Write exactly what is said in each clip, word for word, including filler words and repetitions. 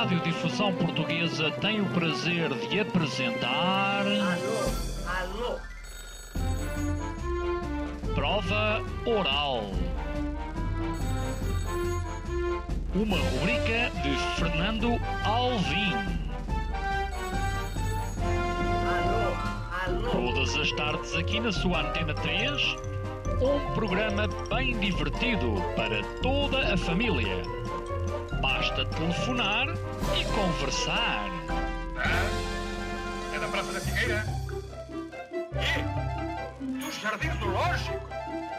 Radiodifusão Portuguesa tem o prazer de apresentar... Alô, alô. Prova Oral. Uma rubrica de Fernando Alvim. Alô, alô. Todas as tardes aqui na sua Antena três, um programa bem divertido para toda a família. Basta telefonar e conversar. Ah, é da Praça da Figueira? E? Dos Jardins do Lógico?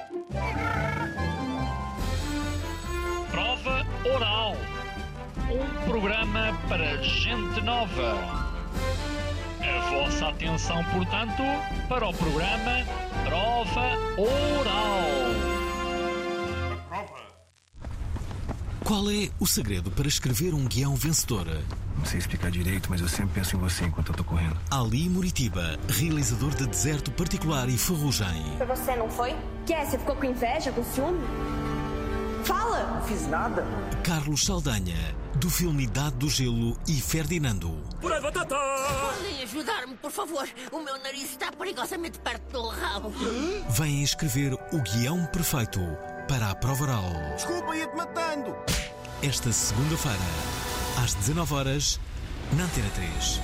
Prova Oral. Um programa para gente nova. A vossa atenção, portanto, para o programa Prova Oral. Prova. Qual é o segredo para escrever um guião vencedor? Não sei explicar direito, mas eu sempre penso em você enquanto eu tô correndo. Ali Muritiba, realizador de Deserto Particular e Ferrugem. Foi você, não foi? Que é? Você ficou com inveja, com ciúme? Fala! Não fiz nada. Carlos Saldanha, do filme Idade do Gelo e Ferdinando. Podem ajudar-me, por favor? O meu nariz está perigosamente perto do rabo. Vem escrever o guião perfeito para a Prova Oral. Desculpa, ia-te matando. Esta segunda-feira, às dezanove horas, na Antena três.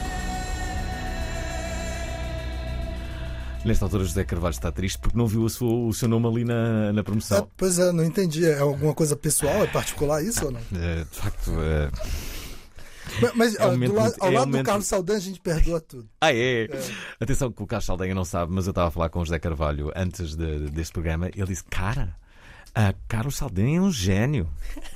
Nesta altura, José Carvalho está triste porque não viu a sua, o seu nome ali na, na promoção. É, pois é, não entendi. É alguma coisa pessoal? É particular isso ou não? É, de facto... É... Mas, mas é um do lado, ao é lado um do momento... Carlos Saldanha a gente perdoa tudo. Ah, é? é? Atenção que o Carlos Saldanha não sabe, mas eu estava a falar com o José Carvalho antes de, deste programa e ele disse, cara, a Carlos Saldanha é um gênio.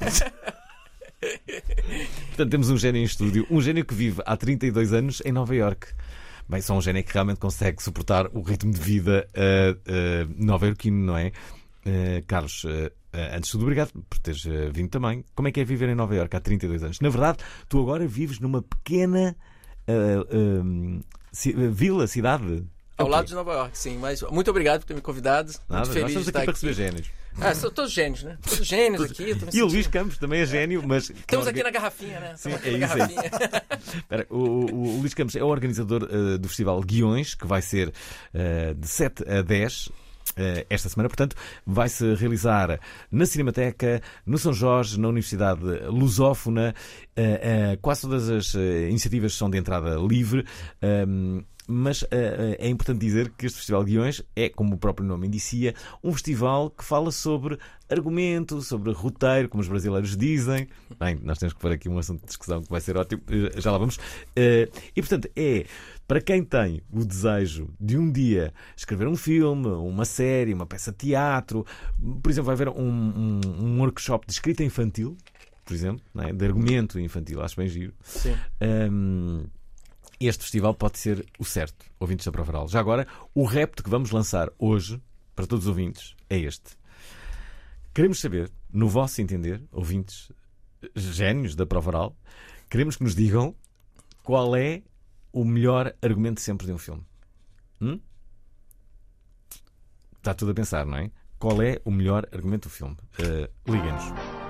Portanto, temos um gênio em estúdio, um gênio que vive há trinta e dois anos em Nova Iorque. Bem, só um gênio que realmente consegue suportar o ritmo de vida uh, uh, nova-iorquino, não é? Uh, Carlos, uh, antes de tudo, obrigado por teres uh, vindo também. Como é que é viver em Nova Iorque há trinta e dois anos? Na verdade, tu agora vives numa pequena uh, uh, ci- vila, cidade. Ao okay. lado de Nova Iorque, sim. Mas muito obrigado por ter me convidado. Nada, muito feliz nós estamos de estar aqui para aqui. receber génios. Ah, são todos gênios, né? Todos gênios aqui. E sentindo... o Luís Campos também é gênio, mas... Estamos aqui na garrafinha, né? Sim, é isso, é isso. Espera, o, o, o Luís Campos é o organizador uh, do Festival Guiões, que vai ser uh, de sete a dez uh, esta semana. Portanto, vai-se realizar na Cinemateca, no São Jorge, na Universidade Lusófona. Uh, uh, quase todas as uh, iniciativas são de entrada livre. Um, Mas uh, é importante dizer que este Festival de Guiões é, como o próprio nome indicia, um festival que fala sobre argumento, sobre roteiro, como os brasileiros dizem. Bem, nós temos que pôr aqui um assunto de discussão que vai ser ótimo, já lá vamos. Uh, e, portanto, é para quem tem o desejo de um dia escrever um filme, uma série, uma peça de teatro. Por exemplo, vai haver um, um, um workshop de escrita infantil, por exemplo, não é? De argumento infantil, acho bem giro. Sim. Um, Este festival pode ser o certo, ouvintes da Prova Oral. Já agora, o repto que vamos lançar hoje, para todos os ouvintes, é este. Queremos saber, no vosso entender, ouvintes génios da Prova Oral, queremos que nos digam qual é o melhor argumento sempre de um filme. Hum? Está tudo a pensar, não é? Qual é o melhor argumento do filme? Uh, Liguem-nos.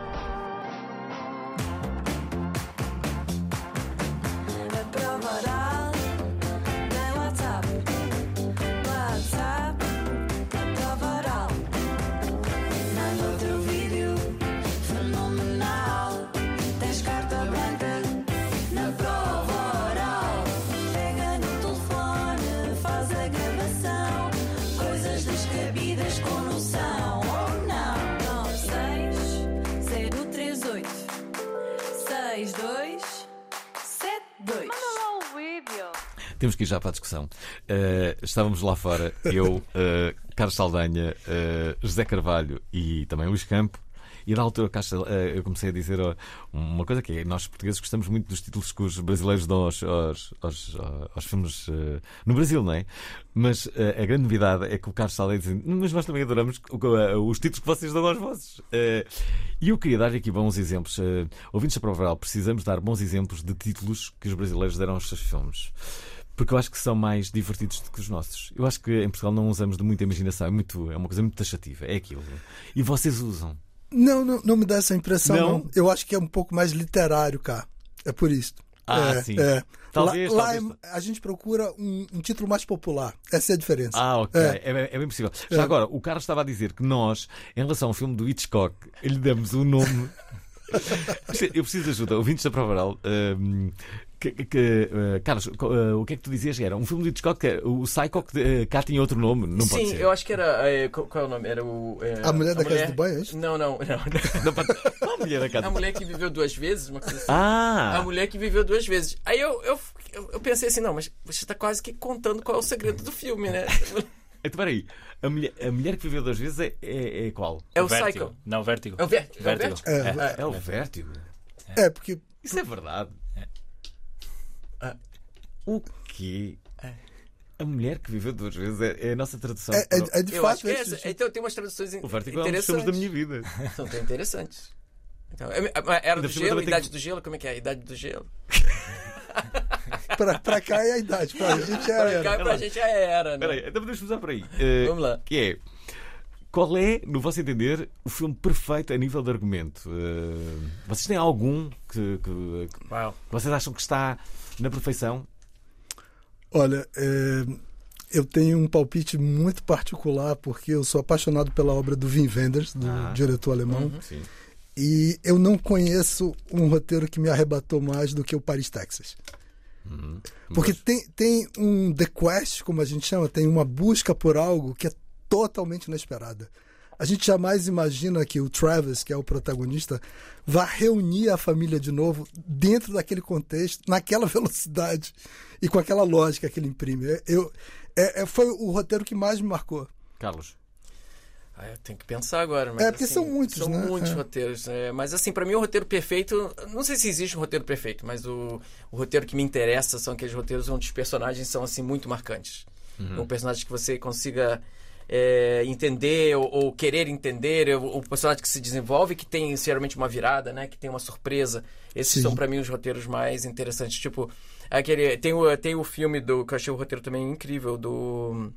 Temos que ir já para a discussão. Uh, estávamos lá fora, eu, uh, Carlos Saldanha, uh, José Carvalho e também Luís Campo. E da altura eu comecei a dizer uma coisa que é: nós portugueses gostamos muito dos títulos que os brasileiros dão aos, aos, aos, aos filmes uh, no Brasil, não é? Mas uh, a grande novidade é que o Carlos Saldanha diz: mas nós também adoramos os títulos que vocês dão aos vossos. Uh, e eu queria dar aqui bons exemplos. Uh, ouvintes da Prova Oral, precisamos dar bons exemplos de títulos que os brasileiros deram aos seus filmes. Porque eu acho que são mais divertidos do que os nossos. Eu acho que em Portugal não usamos de muita imaginação. É, muito, é uma coisa muito taxativa. É aquilo. E vocês usam. Não, não, não me dá essa impressão, não. não. Eu acho que é um pouco mais literário, cá. É por isso. Ah, é, sim. É. Talvez, lá, talvez... lá a gente procura um, um título mais popular. Essa é a diferença. Ah, ok. É, é, é bem possível. Já É. agora, o Carlos estava a dizer que nós, em relação ao filme do Hitchcock, lhe damos um nome. Eu preciso de ajuda. Ouvintes da Prova Oral. hum, que, que, uh, Carlos, uh, o que é que tu dizias? Era um filme do Hitchcock, que, o Psycho, que uh, cá tinha outro nome. Não pode Sim, ser. eu acho que era. É, qual, qual é o nome? Era o. É, A Mulher da Casa do Banho, é isso? Não, não, não. Não pode... Qual a mulher da casa? A mulher que viveu duas vezes, uma coisa assim. Ah! A mulher que viveu duas vezes. Aí eu, eu, eu, eu pensei assim, não, mas você está quase que contando qual é o segredo do filme, né? Então, peraí. A mulher, a mulher que viveu duas vezes é, é, é qual? É o Vértigo. Psycho. Não, Vértigo. É o Vértigo. Vértigo. É o Vértigo. É. É o Vértigo. É, porque. Isso é verdade. Ah. O quê? A mulher que viveu duas vezes é, é a nossa tradução. É, é, é de Eu fato acho que é esse essa. Então tem umas traduções O Vértigo é um dos interessantes. filmes da minha vida. São tão interessantes. Então, é- é- era do Ainda por cima gelo, também tem idade que- do gelo, como é que é? Idade do gelo. Pra, pra cá é a idade, pra gente é a Pra era. cá, pra gente já era, né? Espera aí, então podemos começar por aí. Eh, Vamos lá. Que é, qual é, no vosso entender, o filme perfeito a nível de argumento? Eh, vocês têm algum que, que- que Uau. vocês acham que está na perfeição? Olha, é, eu tenho um palpite muito particular porque eu sou apaixonado pela obra do Wim Wenders, do Ah. diretor alemão, Sim. e eu não conheço um roteiro que me arrebatou mais do que o Paris, Texas. Porque Mas- tem, tem um The Quest, como a gente chama, tem uma busca por algo que é totalmente inesperada. A gente jamais imagina que o Travis, que é o protagonista, vá reunir a família de novo dentro daquele contexto, naquela velocidade e com aquela lógica que ele imprime. Eu, é, é- foi o roteiro que mais me marcou. Carlos. Ah, eu tenho que pensar agora. Mas, É, porque assim, são muitos, São né? muitos É. roteiros. é, mas, assim, pra mim, o roteiro perfeito... Não sei se existe um roteiro perfeito, mas o, o roteiro que me interessa são aqueles roteiros onde os personagens são, assim, muito marcantes. Um personagem que você consiga é, entender ou, ou querer entender. O, o personagem que se desenvolve, que tem, geralmente, uma virada, né? Que tem uma surpresa. Esses Sim. são, pra mim, os roteiros mais interessantes. Tipo, aquele... Tem o, tem o filme do... Que eu achei o roteiro também incrível, do...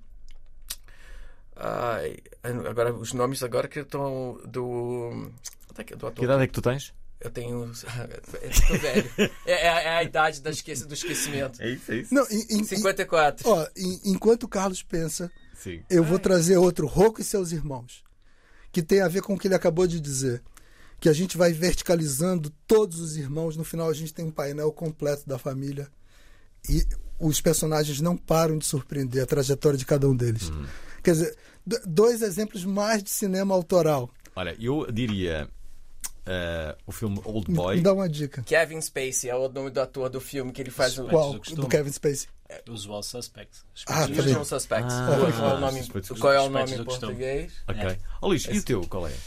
Ai, agora os nomes agora que estão do do ator. Que idade é que tu tens? Eu tenho eu tô velho. É, é a, é a idade da esqueci, do esquecimento. É isso, é isso. Não, em- em- cinquenta e quatro. Ó, em- enquanto o Carlos pensa, Sim. eu vou trazer outro, Rocco e seus irmãos, que tem a ver com o que ele acabou de dizer. Que a gente vai verticalizando todos os irmãos, no final a gente tem um painel completo da família e os personagens não param de surpreender a trajetória de cada um deles. Quer dizer, d- dois exemplos mais de cinema autoral. Olha, eu diria eh, o filme Old Boy. Me dá uma dica. Kevin Spacey é o nome do ator do filme que ele faz o Qual? do costume. Do Kevin Spacey. Usual Suspect. Ah, tá Usual bem. Suspects. Ah, qual, qual é o nome, Suspeitos do qual é o Suspeitos nome do em costume. português? Ok. É. Ó Luís, e o teu qual é?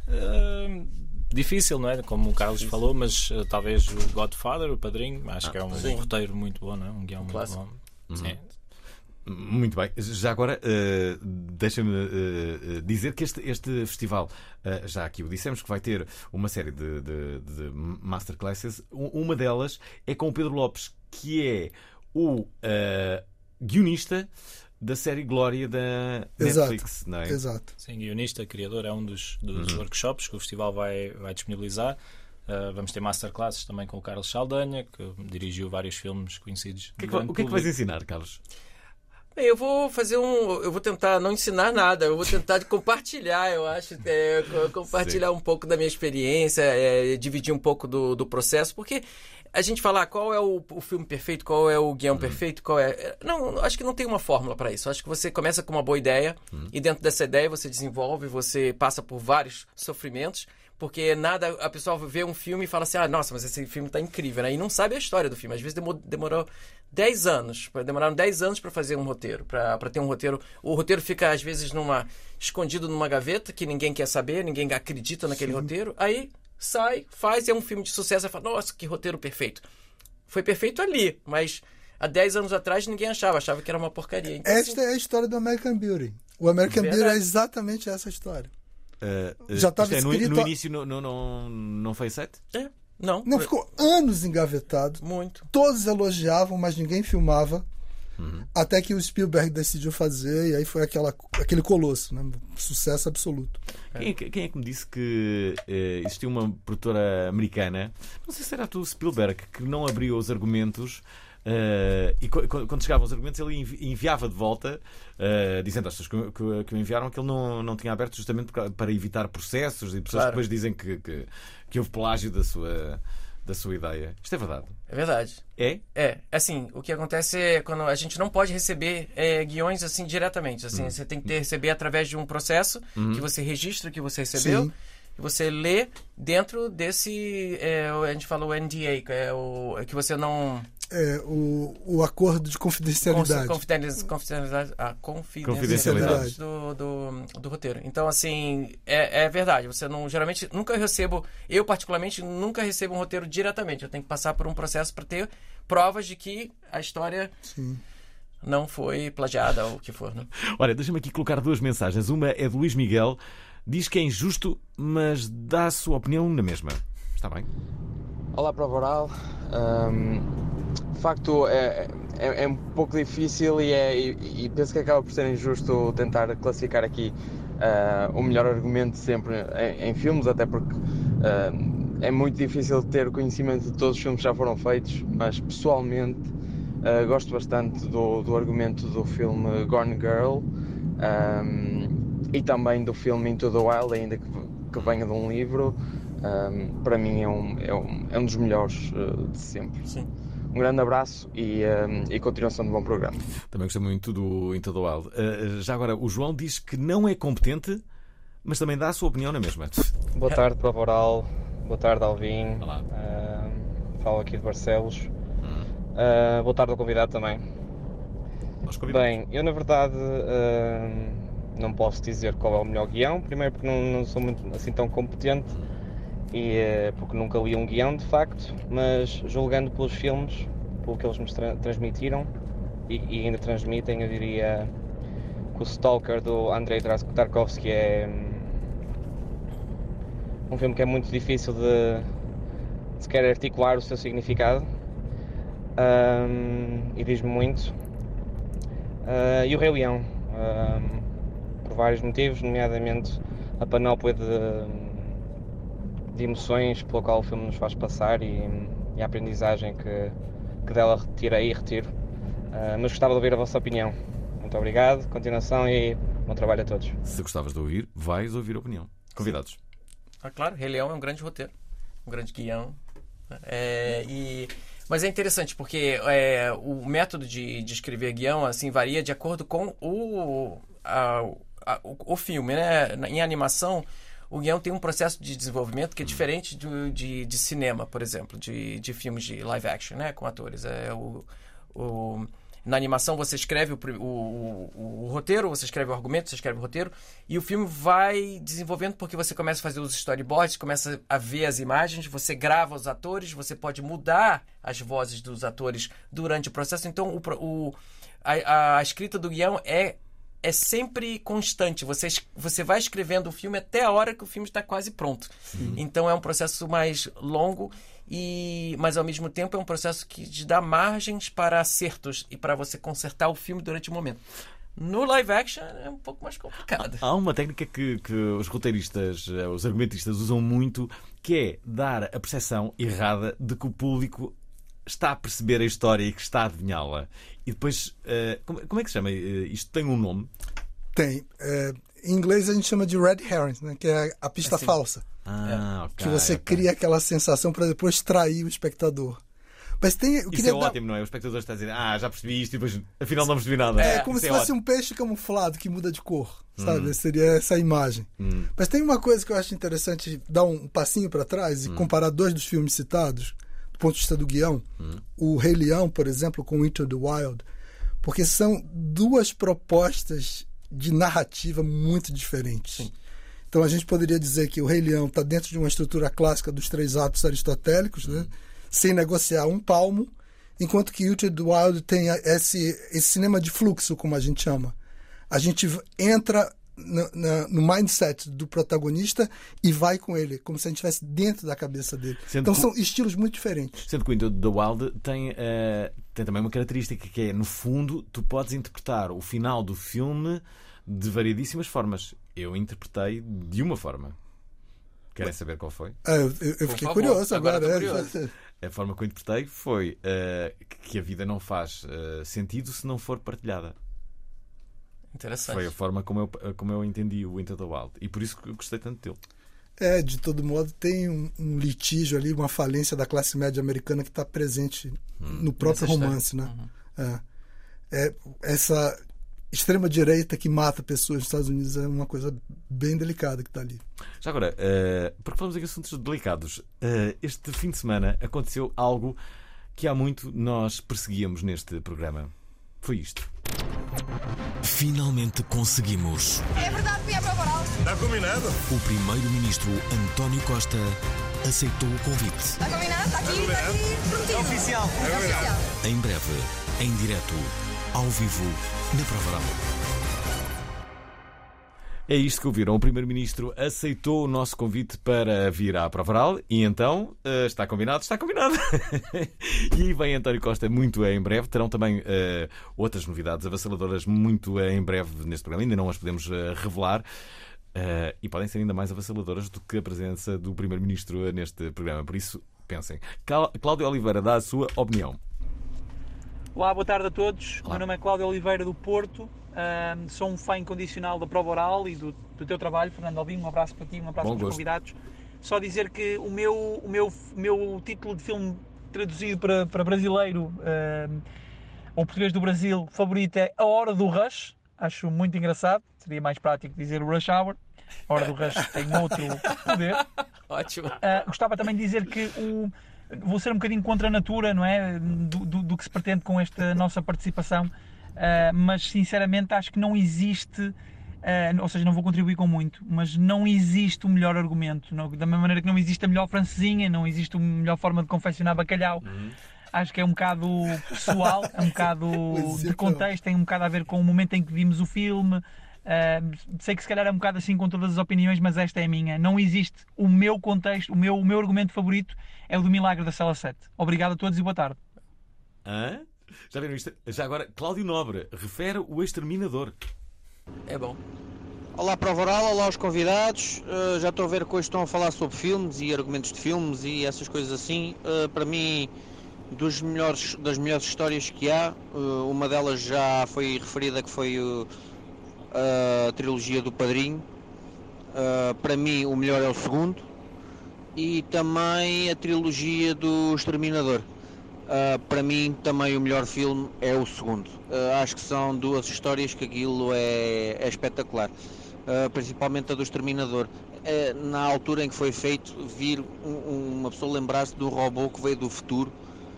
Uh, difícil, não é? Como o Carlos falou, mas uh, talvez o Godfather, o Padrinho, acho Ah, que é um sim. roteiro muito bom, não é? Um guião muito clássico. bom. Sim. Muito bem. Já agora, eh, deixa-me eh, dizer que este, este festival, eh, já aqui o dissemos, que vai ter uma série de, de, de masterclasses. U- Uma delas é com o Pedro Lopes, que é o eh, guionista da série Glória da Exato. Netflix, não é? Exato. Sim, guionista, criador, é um dos, dos workshops que o festival vai, vai disponibilizar. Uh, vamos ter masterclasses também com o Carlos Saldanha, que dirigiu vários filmes conhecidos. O que é que, do vai- grande o que é que vais público. ensinar, Carlos? Bem, eu vou fazer um. Eu vou tentar não ensinar nada, eu vou tentar compartilhar, eu acho. é, co- compartilhar um pouco da minha experiência, é, dividir um pouco do, do processo, porque a gente falar qual é o, o filme perfeito, qual é o guião perfeito, qual é. Não, acho que não tem uma fórmula para isso. Acho que você começa com uma boa ideia e dentro dessa ideia você desenvolve, você passa por vários sofrimentos. Porque nada, a pessoa vê um filme e fala assim, ah, nossa, mas esse filme tá incrível, né? E não sabe a história do filme. Às vezes demorou, demorou dez anos, demoraram dez anos para fazer um roteiro, para ter um roteiro. O roteiro fica, às vezes, numa, escondido numa gaveta, que ninguém quer saber, ninguém acredita naquele roteiro. Aí sai, faz, e é um filme de sucesso, e fala, nossa, que roteiro perfeito. Foi perfeito ali, mas há dez anos atrás ninguém achava, achava que era uma porcaria. Então, Esta é a história do American Beauty. O American Verdade. Beauty é exatamente essa história. Eh, eh, Já estava isto é, no, escrito- no início não, não, não, não foi aceito? é, não, Não, ficou anos engavetado. muito. Todos elogiavam, mas ninguém filmava. Uhum. Até que o Spielberg decidiu fazer, e aí foi aquela, aquele colosso, né? Sucesso absoluto. Quem é, que, quem é que me disse que eh, existia uma produtora americana, não sei se era tu, Spielberg, que não abriu os argumentos. Uh, e quando chegavam os argumentos ele enviava de volta, uh, dizendo às pessoas que, que, que o enviaram que ele não, não tinha aberto, justamente para evitar processos e pessoas, claro, que depois dizem que, que, que houve plágio da sua, da sua ideia. Isto é verdade? É verdade. É? É. Assim, o que acontece é quando a gente não pode receber é, guiões assim diretamente. Assim, hum. Você tem que ter, receber através de um processo hum. que você registra que você recebeu. Sim. E você lê dentro desse, é, a gente fala o N D A, que é o que você não... É, o, o acordo de confidencialidade. Confidencialidade, confidencialidade, a confidencialidade do, do, do roteiro. Então, assim, é, é verdade. Você não, geralmente, nunca recebo, eu particularmente, nunca recebo um roteiro diretamente. Eu tenho que passar por um processo para ter provas de que a história... Sim. Não foi plagiada ou o que for, né? Olha, deixa-me aqui colocar duas mensagens. Uma é do Luís Miguel. Diz que é injusto, mas dá a sua opinião na mesma. Está bem? Olá, Prova Oral. Um, de facto, é, é, é um pouco difícil e, é, e, e penso que acaba por ser injusto tentar classificar aqui uh, o melhor argumento sempre em, em filmes, até porque uh, é muito difícil ter conhecimento de todos os filmes que já foram feitos, mas pessoalmente uh, gosto bastante do, do argumento do filme Gone Girl. Um, E também do filme Into the Wild, ainda que, que venha de um livro, um, para mim é um, é um, é um dos melhores uh, de sempre. Sim. Um grande abraço e, um, e continuação de bom programa. Também gostei muito do Into the Wild. Uh, já agora, o João diz que não é competente, mas também dá a sua opinião na mesma. Boa tarde, Prova Oral. Boa tarde, Alvin. Olá. Uh, falo aqui de Barcelos. Hum. Uh, boa tarde ao convidado também. Bem, eu na verdade... Uh, não posso dizer qual é o melhor guião, primeiro porque não, não sou muito, assim tão competente e porque nunca li um guião de facto, mas julgando pelos filmes, pelo que eles me tra- transmitiram e, e ainda transmitem, eu diria que o Stalker do Andrei Tarkovsky é um filme que é muito difícil de, de sequer articular o seu significado um, e diz-me muito. Uh, e o Rei Leão. Um, por vários motivos, nomeadamente a panóplia de, de emoções pela qual o filme nos faz passar e, e a aprendizagem que, que dela retirei e retiro. Uh, mas gostava de ouvir a vossa opinião. Muito obrigado, continuação e bom trabalho a todos. Se gostavas de ouvir, vais ouvir a opinião. Convidados. Ah, claro, Rei Leão é um grande roteiro, um grande guião. É, e... Mas é interessante porque é, o método de, de escrever guião assim, varia de acordo com o... A, A, o, o filme, né? Em animação, o guião tem um processo de desenvolvimento que é diferente do, de, de cinema, por exemplo, de, de filmes de live action, né? Com atores. É, o, o, na animação você escreve o, o, o, o roteiro, você escreve o argumento, você escreve o roteiro, e o filme vai desenvolvendo porque você começa a fazer os storyboards, começa a ver as imagens, você grava os atores, você pode mudar as vozes dos atores durante o processo. Então, o, o, a, a escrita do guião é é sempre constante. Você, você vai escrevendo o filme até a hora que o filme está quase pronto. Sim. Então é um processo mais longo, e, mas ao mesmo tempo é um processo que te dá margens para acertos e para você consertar o filme durante o momento. No live action é um pouco mais complicado. Há uma técnica que, que os roteiristas, os argumentistas usam muito, que é dar a percepção errada de que o público está a perceber a história e que está a adivinhá-la. E depois, uh, como, como é que se chama? Uh, isto tem um nome? Tem. É, em inglês a gente chama de red herring, né? Que é a pista assim. falsa. Ah, é. okay, que você okay. cria aquela sensação para depois trair o espectador. Mas tem, eu Isso é dar... ótimo, não é? O espectador está a dizer, ah, já percebi isto e depois afinal não percebi nada. É, é como Isso se é fosse ótimo. um peixe camuflado que muda de cor, sabe? Hum. Seria essa imagem. Hum. Mas tem uma coisa que eu acho interessante dar um passinho para trás e hum. comparar dois dos filmes citados, do ponto de vista do guião. Hum. O Rei Leão, por exemplo, com Into the Wild, porque são duas propostas de narrativa muito diferentes. Sim. Então a gente poderia dizer que o Rei Leão está dentro de uma estrutura clássica dos três atos aristotélicos, hum. né? Sem negociar um palmo, enquanto que Into the Wild tem esse, esse cinema de fluxo, como a gente chama. A gente entra no, no, no mindset do protagonista e vai com ele, como se a gente estivesse dentro da cabeça dele. Sendo então que, são estilos muito diferentes. Sendo que o Into the Wild tem, uh, tem também uma característica que é, no fundo, tu podes interpretar o final do filme de variedíssimas formas. Eu interpretei de uma forma. Querem saber qual foi? Ah, eu, eu fiquei curioso agora. agora curioso. A forma que eu interpretei foi uh, que a vida não faz uh, sentido se não for partilhada. Interessante. Foi a forma como eu, como eu entendi o Into the Wild. E por isso que eu gostei tanto dele. É, de todo modo, tem um, um litígio ali, uma falência da classe média americana que está presente hum, no próprio romance, né? Uhum. É, é, essa extrema-direita que mata pessoas nos Estados Unidos é uma coisa bem delicada que está ali. Já agora, uh, porque falamos em assuntos delicados, uh, este fim de semana aconteceu algo que há muito nós perseguíamos neste programa. Foi isto. Finalmente conseguimos. É verdade, fui à prova oral. Está combinado? O primeiro-ministro António Costa aceitou o convite. Está combinado? Está aqui, está aqui, prometido. É oficial. É oficial. Em breve, em direto, ao vivo, na prova oral. É isto que ouviram. O Primeiro-Ministro aceitou o nosso convite para vir à prova oral e então uh, está combinado, está combinado. E vem António Costa muito em breve. Terão também uh, outras novidades avassaladoras muito em breve neste programa. Ainda não as podemos uh, revelar. Uh, e podem ser ainda mais avassaladoras do que a presença do Primeiro-Ministro neste programa. Por isso, pensem. Cláudio Oliveira dá a sua opinião. Olá, boa tarde a todos. Olá. Meu nome é Cláudio Oliveira do Porto. Uh, sou um fã incondicional da prova oral e do, do teu trabalho, Fernando Alvim. Um abraço para ti, um abraço Bom para os gosto. convidados. Só dizer que o meu, o meu, o meu título de filme traduzido para, para brasileiro, uh, ou português do Brasil, favorito é A Hora do Rush. Acho muito engraçado. Seria mais prático dizer Rush Hour. A Hora do Rush tem outro poder. Ótimo. Uh, gostava também de dizer que o, vou ser um bocadinho contra a natura, não é? Do, do, do que se pretende com esta nossa participação. Uh, mas sinceramente acho que não existe, uh, ou seja, não vou contribuir com muito, mas não existe o melhor argumento, não, da mesma maneira que não existe a melhor francesinha, não existe a melhor forma de confeccionar bacalhau. Uhum. Acho que é um bocado pessoal, é um bocado de contexto, tem um bocado a ver com o momento em que vimos o filme. Uh, sei que se calhar é um bocado assim com todas as opiniões, mas esta é a minha. Não existe o meu contexto, o meu, o meu argumento favorito é o do Milagre da Cela sete. Obrigado a todos e boa tarde. Hã? Já viram isto? Já agora, Cláudio Nobre refere o Exterminador. É bom. Olá, prova oral, olá aos convidados. Uh, já estou a ver que hoje estão a falar sobre filmes e argumentos de filmes e essas coisas assim. Uh, para mim, dos melhores, das melhores histórias que há, uh, uma delas já foi referida, que foi uh, a trilogia do Padrinho. Uh, para mim, o melhor é o segundo. E também a trilogia do Exterminador. Uh, para mim também o melhor filme é o segundo. Uh, acho que são duas histórias que aquilo é, é espetacular, uh, principalmente a do Exterminador. Uh, na altura em que foi feito, vir um, uma pessoa lembrar-se de um robô que veio do futuro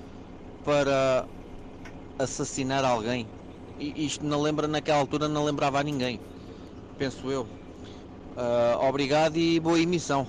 para assassinar alguém. E isto não lembra, naquela altura não lembrava a ninguém, penso eu. Uh, obrigado e boa emissão.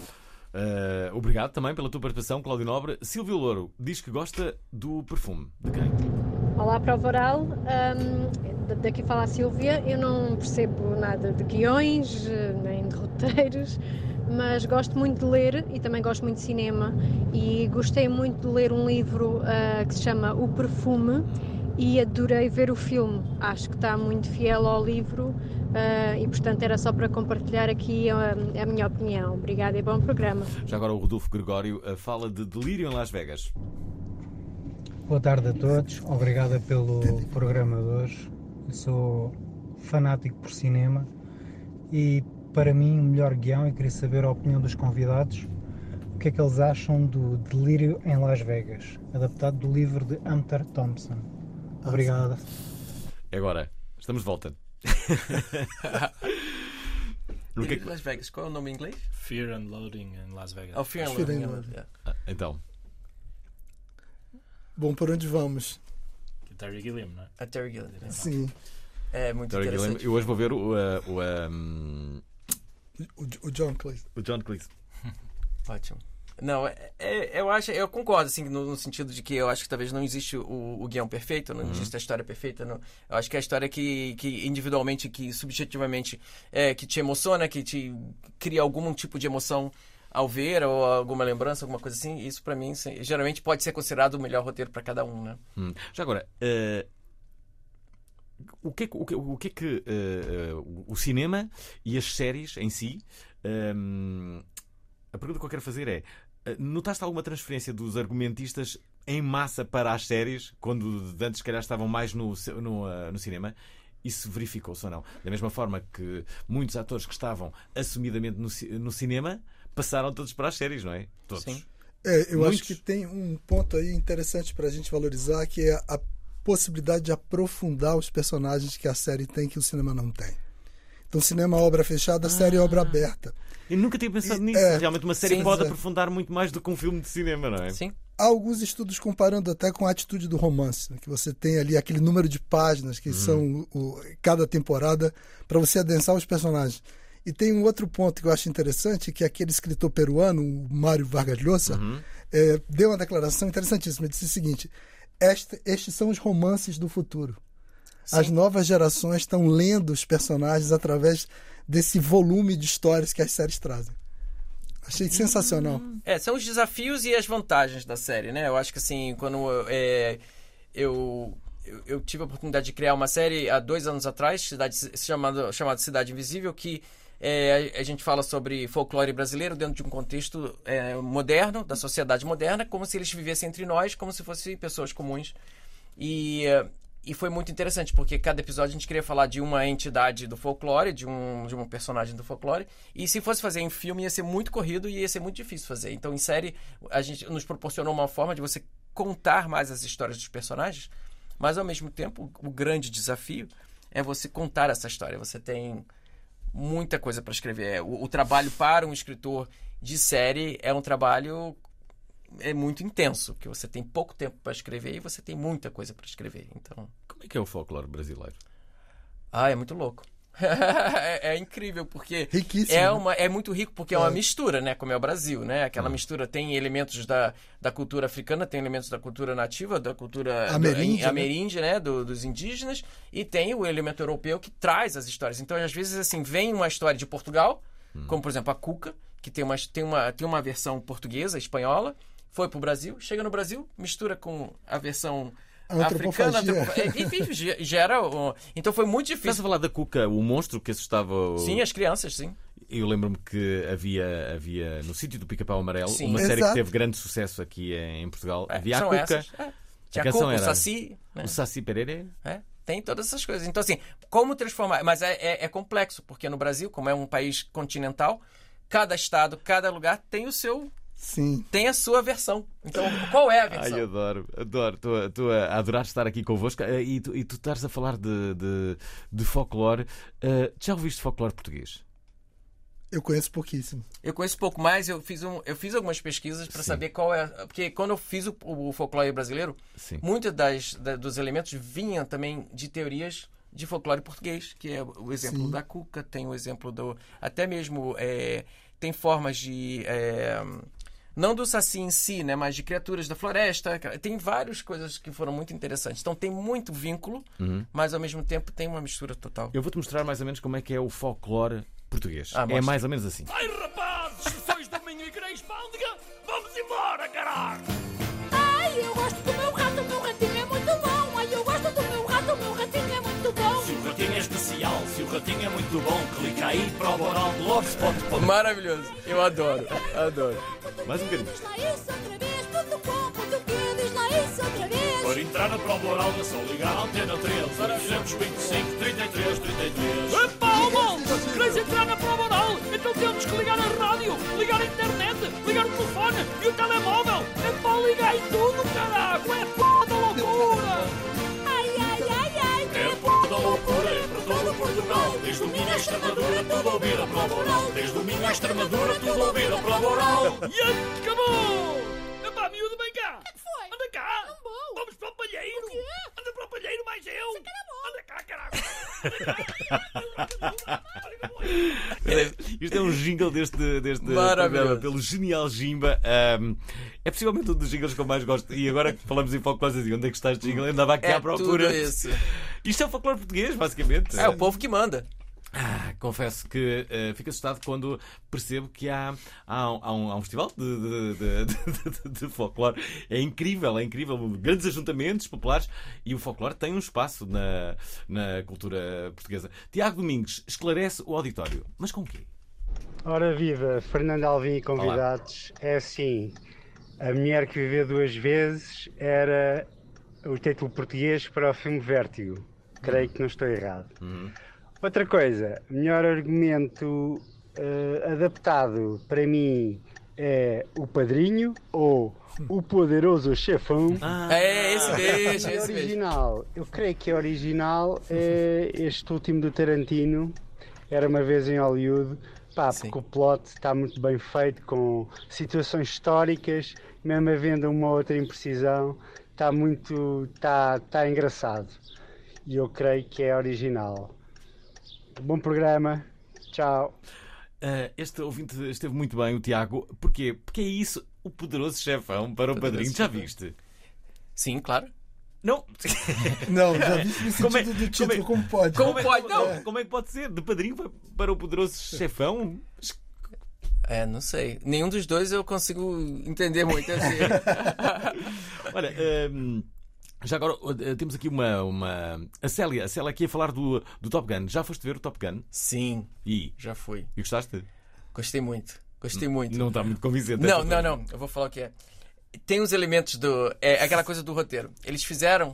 Uh, obrigado também pela tua participação, Cláudio Nobre. Silvio Louro diz que gosta do perfume. De quem? Olá, prova oral. Um, daqui fala a Sílvia. Eu não percebo nada de guiões, nem de roteiros, mas gosto muito de ler e também gosto muito de cinema. E gostei muito de ler um livro uh, que se chama O Perfume e adorei ver o filme. Acho que está muito fiel ao livro. Uh, e portanto era só para compartilhar aqui a, a minha opinião. Obrigada e bom programa. Já agora o Rodolfo Gregório uh, fala de Delírio em Las Vegas. Boa tarde a todos, obrigada pelo programa de hoje. Eu sou fanático por cinema e para mim o melhor guião, eu queria saber a opinião dos convidados, o que é que eles acham do Delírio em Las Vegas, adaptado do livro de Hunter Thompson. Obrigado. Agora, estamos de volta. No que... Las Vegas, qual é o nome em inglês? Fear and Loathing em Las Vegas. Oh, Fear and Fear Loathing. and Loathing. Yeah. Ah, então. Bom, por onde vamos? Que Terry Gilliam, não é? A Terry Gilliam. É. Sim. É muito Terry interessante. Gilliam. Eu hoje vou ver o uh, o, um... o, o John Cleese. O John Cleese. Ótimo. Não, é, é, eu acho, eu concordo, assim, no, no sentido de que eu acho que talvez não existe o, o guião perfeito, não uhum. existe a história perfeita. Não, eu acho que é a história que, que individualmente, que subjetivamente, é, que te emociona, que te cria algum tipo de emoção ao ver, ou alguma lembrança, alguma coisa assim. Isso, pra mim, sim, geralmente pode ser considerado o melhor roteiro para cada um, né? Hum. Já agora, uh, o que é que, o que, o que, é que uh, uh, o cinema e as séries em si... Um, a pergunta que eu quero fazer é: notaste alguma transferência dos argumentistas em massa para as séries, quando antes, se calhar, estavam mais no, no, uh, no cinema? Isso verificou-se ou não? Da mesma forma que muitos atores que estavam assumidamente no, no cinema passaram todos para as séries, não é? Todos. Sim. É, eu muitos... acho que tem um ponto aí interessante para a gente valorizar, que é a possibilidade de aprofundar os personagens que a série tem que o cinema não tem. Então, cinema é obra fechada, a ah. série é obra aberta. Eu nunca tinha pensado e, nisso. É, Realmente uma série sim, pode é. aprofundar muito mais do que um filme de cinema, não é? Sim. Há alguns estudos comparando até com a atitude do romance, né? Que você tem ali aquele número de páginas que uhum. são o, cada temporada para você adensar os personagens. E tem um outro ponto que eu acho interessante, que aquele escritor peruano, o Mário Vargas Llosa, uhum. é, deu uma declaração interessantíssima. Ele disse o seguinte: este, estes são os romances do futuro. Sim. As novas gerações estão lendo os personagens através desse volume de histórias que as séries trazem. Achei hum. sensacional. É, são os desafios e as vantagens da série, né? Eu acho que assim, quando é, eu, eu, eu tive a oportunidade de criar uma série há dois anos atrás, cidade, chamada, chamada Cidade Invisível, que é, a gente fala sobre folclore brasileiro dentro de um contexto é, moderno, da sociedade moderna, como se eles vivessem entre nós, como se fossem pessoas comuns. E... E foi muito interessante, porque cada episódio a gente queria falar de uma entidade do folclore, de um, de um personagem do folclore. E se fosse fazer em filme, ia ser muito corrido e ia ser muito difícil fazer. Então, em série, a gente nos proporcionou uma forma de você contar mais as histórias dos personagens, mas, ao mesmo tempo, o grande desafio é você contar essa história. Você tem muita coisa para escrever. O, o trabalho para um escritor de série é um trabalho... é muito intenso, porque você tem pouco tempo para escrever e você tem muita coisa para escrever. Então, como é que é o folclore brasileiro? Ah, é muito louco. é, é incrível, porque Riquíssimo, é, né? uma, é muito rico, porque é. é uma mistura, né? Como é o Brasil, né? Aquela hum. mistura tem elementos da, da cultura africana, tem elementos da cultura nativa, da cultura ameríndia, do, ameríndia né? né? Do, dos indígenas, e tem o elemento europeu que traz as histórias. Então, às vezes, assim, vem uma história de Portugal, hum. como, por exemplo, a Cuca, que tem uma, tem uma, tem uma versão portuguesa, espanhola, foi pro Brasil, chega no Brasil, mistura com a versão africana, e gera... Um... Então foi muito difícil. Estás a falar da Cuca, o monstro que assustava... O... Sim, as crianças, sim. Eu lembro-me que havia, havia no sítio do Pica-Pau Amarelo, sim. uma Exato. série que teve grande sucesso aqui em Portugal. É, havia a Cuca. Essas, é. Tinha a Cuca, era... o Saci. Né? O Saci Pereira. É. Tem todas essas coisas. Então, assim, como transformar... Mas é, é, é complexo, porque no Brasil, como é um país continental, cada estado, cada lugar tem o seu... Sim. Tem a sua versão. Então, qual é a versão? Ai, adoro, adoro. Estou a adorar estar aqui convosco. E tu, e tu estás a falar de, de, de folclore. Uh, já ouviste folclore português? Eu conheço pouquíssimo. Eu conheço pouco mais. Eu fiz, um, eu fiz algumas pesquisas para saber qual é... Porque quando eu fiz o, o folclore brasileiro, muitos das, da, dos elementos vinham também de teorias de folclore português, que é o exemplo Sim. da Cuca, tem o exemplo do... Até mesmo... É, tem formas de... É, não do Saci em si, né, mas de criaturas da floresta. Tem várias coisas que foram muito interessantes. Então tem muito vínculo, uhum. mas ao mesmo tempo tem uma mistura total. Eu vou-te mostrar mais ou menos como é que é o folclore português. Ah, é mais ou menos assim. Ai, rapazes, se sois do Minho e quereis pândega, vamos embora, caralho! Ai, eu gosto do meu rato, o meu ratinho é muito bom. Ai, eu gosto do meu rato, o meu ratinho é muito bom. Se o ratinho é especial, se o ratinho é muito bom, clica aí para o Boral do Blogspot. Maravilhoso, eu adoro, adoro. Mais um bocadinho. Diz lá isso outra vez, ponto com, ponto que, diz lá isso outra vez. Para entrar na Prova Oral é só ligar a antena treze, duzentos e vinte e cinco, trinta e três, trinta e três. Epá, oh, malta, queres entrar na Prova Oral? Então temos que ligar a rádio, ligar a internet, ligar o telefone e o telemóvel. Epá, liga aí tudo, caraca, é p*** da loucura. Ai, ai, ai, ai, é p*** da loucura, é para todo Portugal. Desde o Minho à Extremadura, tudo a ouvir a Prova Oral. Desde o Minho à Extremadura, tudo a ouvir a Prova Oral. E acabou! Epá, miúdo, vem cá! O que foi? Anda cá! Não vou! Vamos para o palheiro! O quê? Anda para o palheiro, mais eu! Você quer a mão? Anda cá, caralho! Isto é um jingle deste, deste programa pelo Genial Gimba. Um, é possivelmente um dos jingles que eu mais gosto. E agora que falamos em folclore, assim, onde é que está este jingle? Eu andava aqui é à procura. Tudo isso. Isto é o folclore português, basicamente. É o povo que manda. Ah, confesso que uh, fico assustado quando percebo que há, há, um, há, um, há um festival de, de, de, de, de, de folclore. É incrível, é incrível. Grandes ajuntamentos populares e o folclore tem um espaço na, na cultura portuguesa. Tiago Domingos esclarece o auditório. Mas com o quê? Ora viva, Fernando Alvim e convidados. Olá. É assim, A Mulher que Viveu Duas Vezes era o título português para o filme Vértigo. Creio que não estou errado. Uhum. Outra coisa, melhor argumento uh, adaptado para mim é O Padrinho ou O Poderoso Chefão. Ah, é esse mesmo, é esse original. mesmo. Eu creio que é original é este último do Tarantino, Era Uma Vez em Hollywood. Pá, porque o plot está muito bem feito, com situações históricas, mesmo havendo uma outra imprecisão, está muito, está, está engraçado. E eu creio que é original. Bom programa. Tchau. Uh, este ouvinte esteve muito bem, o Tiago. Porquê? Porque é isso, o Poderoso Chefão para o Padrinho. Já viste? Sim, claro. Não? Não, já viste no sentido como é, do título, como, é, como pode. Como é, pode, não? É. Como é que pode ser? De Padrinho para o Poderoso Chefão? É, não sei. Nenhum dos dois eu consigo entender muito assim. Olha... Um... Já agora temos aqui uma, uma... A Célia, a Célia aqui a falar do, do Top Gun. Já foste ver o Top Gun? Sim. E? Já fui. E gostaste? Gostei muito. Gostei muito. Não está muito convincente. Não, não, não. Eu vou falar o que é. Tem os elementos do... É aquela coisa do roteiro. Eles fizeram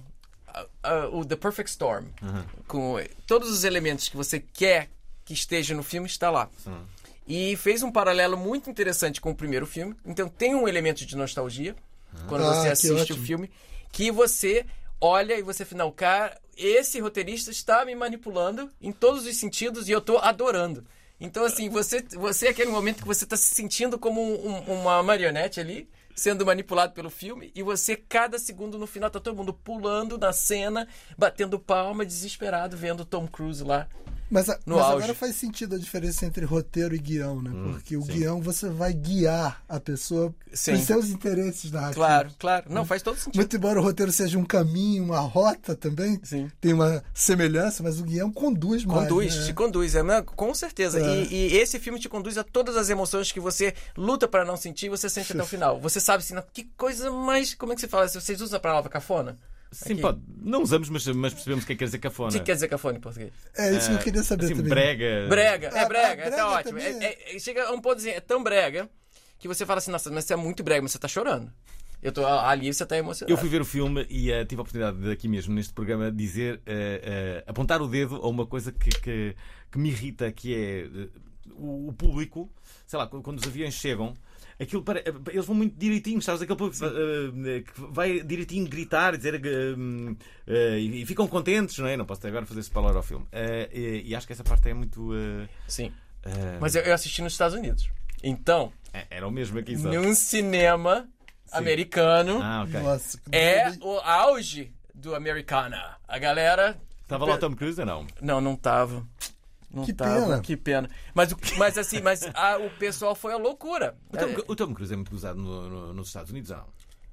uh, uh, o The Perfect Storm. Uhum. Com todos os elementos que você quer que esteja no filme, está lá. Uhum. E fez um paralelo muito interessante com o primeiro filme. Então tem um elemento de nostalgia uhum. quando ah, você assiste o filme, que você olha e você fala, cara, esse roteirista está me manipulando em todos os sentidos e eu estou adorando. Então, assim, você, você é aquele momento que você está se sentindo como um, uma marionete ali, sendo manipulado pelo filme, e você, cada segundo no final, tá todo mundo pulando na cena, batendo palma, desesperado, vendo o Tom Cruise lá. Mas, no mas auge. Agora faz sentido a diferença entre roteiro e guião, né? Hum, Porque o sim. guião você vai guiar a pessoa sim. para os seus interesses narrativos. Claro, claro. Não, faz todo sentido. Muito embora o roteiro seja um caminho, uma rota também, sim. tem uma semelhança, mas o guião conduz mais. Conduz, né? te conduz, é, com certeza. É. E, e esse filme te conduz a todas as emoções que você luta para não sentir, você sente até o final. Você sabe assim, que coisa mais... Como é que você fala? Vocês usam a palavra cafona? Sim, pode. Não usamos, mas, mas percebemos o que é que quer dizer cafona. O que quer dizer cafona em português? É isso que eu queria saber assim, também. Brega. Brega, é Ah, brega, ah, brega tá ótimo. também. É, é, chega a um ponto assim, é tão brega que você fala assim, nossa, mas você é muito brega, mas você tá chorando. Eu tô ali, você tá emocionado. Eu fui ver o filme e uh, tive a oportunidade de aqui mesmo neste programa dizer, uh, uh, apontar o dedo a uma coisa que, que, que me irrita, que é uh, o, o público, sei lá, quando os aviões chegam. Aquilo para, eles vão muito direitinho, sabes? Aquele povo uh, que vai direitinho gritar e dizer uh, uh, e ficam contentes, não é? Não posso até agora fazer spoiler ao filme. Uh, e, e acho que essa parte é muito. Uh, Sim. Uh, Mas eu, eu assisti nos Estados Unidos. Então. Era o mesmo aqui, só. Num cinema Sim. americano. Ah, okay. Nossa, é o auge do Americana. A galera. Estava lá o Tom Cruise ou não? Não, não estava. Não que tava, pena. Que pena. Mas, mas assim, mas a, o pessoal foi a loucura. O Tom, o Tom Cruise é muito usado no, no, nos Estados Unidos, ou não?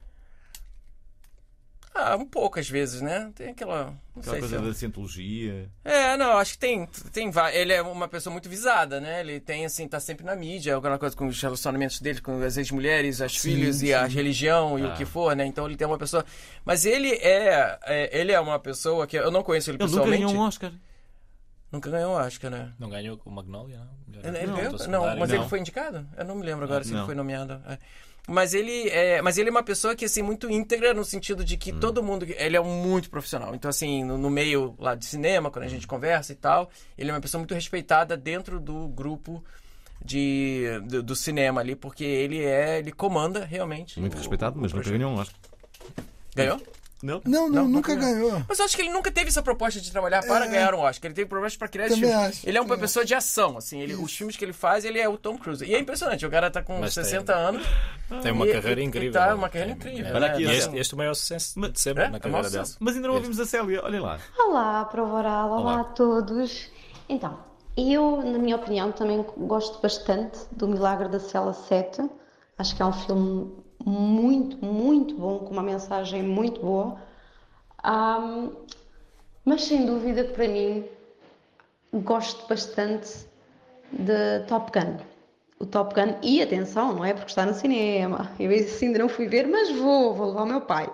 Ah, um pouco às vezes, né? Tem aquela... Não aquela sei coisa se da cientologia. É, não, acho que tem, tem... Ele é uma pessoa muito visada, né? Ele tem, assim, tá sempre na mídia, alguma coisa com os relacionamentos dele, com as ex-mulheres, as sim, filhos sim. e a religião e ah. o que for, né? Então ele tem uma pessoa... Mas ele é, é... Ele é uma pessoa que... Eu não conheço ele, ele pessoalmente. Ele nunca ganhou um Oscar. Nunca ganhou o Oscar, né? Não ganhou com o Magnolia, não? Ele não, ganhou? Não, mas não. ele foi indicado? Eu não me lembro agora não, se não. ele foi nomeado. É. Mas ele é, mas ele é uma pessoa que assim muito íntegra no sentido de que hum. todo mundo, ele é muito profissional. Então assim, no, no meio lá de cinema, quando a gente conversa e tal, ele é uma pessoa muito respeitada dentro do grupo de do, do cinema ali, porque ele é, ele comanda realmente. Muito o, respeitado, o mas nunca ganhou um Oscar. Ganhou? Não? Não, não, nunca ganhou. Mas eu acho que ele nunca teve essa proposta de trabalhar para É. ganhar um Oscar. Ele teve proposta para criar esse Também filme. acho, Ele é uma também pessoa de ação, assim. Ele, os filmes que ele faz, ele é o Tom Cruise. E é impressionante. O cara tá com Mas tem- sessenta anos. Tem uma e- carreira e- e incrível. Tá, uma carreira incrível. Olha aqui, né? este, este é o maior sucesso de sempre É? na É o maior carreira dela. sucesso. Mas ainda não ouvimos a Célia, olhem lá. Olá, Prova Oral, olá, Olá. a todos. Então, eu, na minha opinião, também gosto bastante do Milagre da Cela sete. Acho que é um filme muito, muito bom, com uma mensagem muito boa. Ahm, mas, sem dúvida, que para mim, gosto bastante de Top Gun. O Top Gun, e atenção, não é porque está no cinema. Eu esse ainda não fui ver, mas vou, vou levar o meu pai.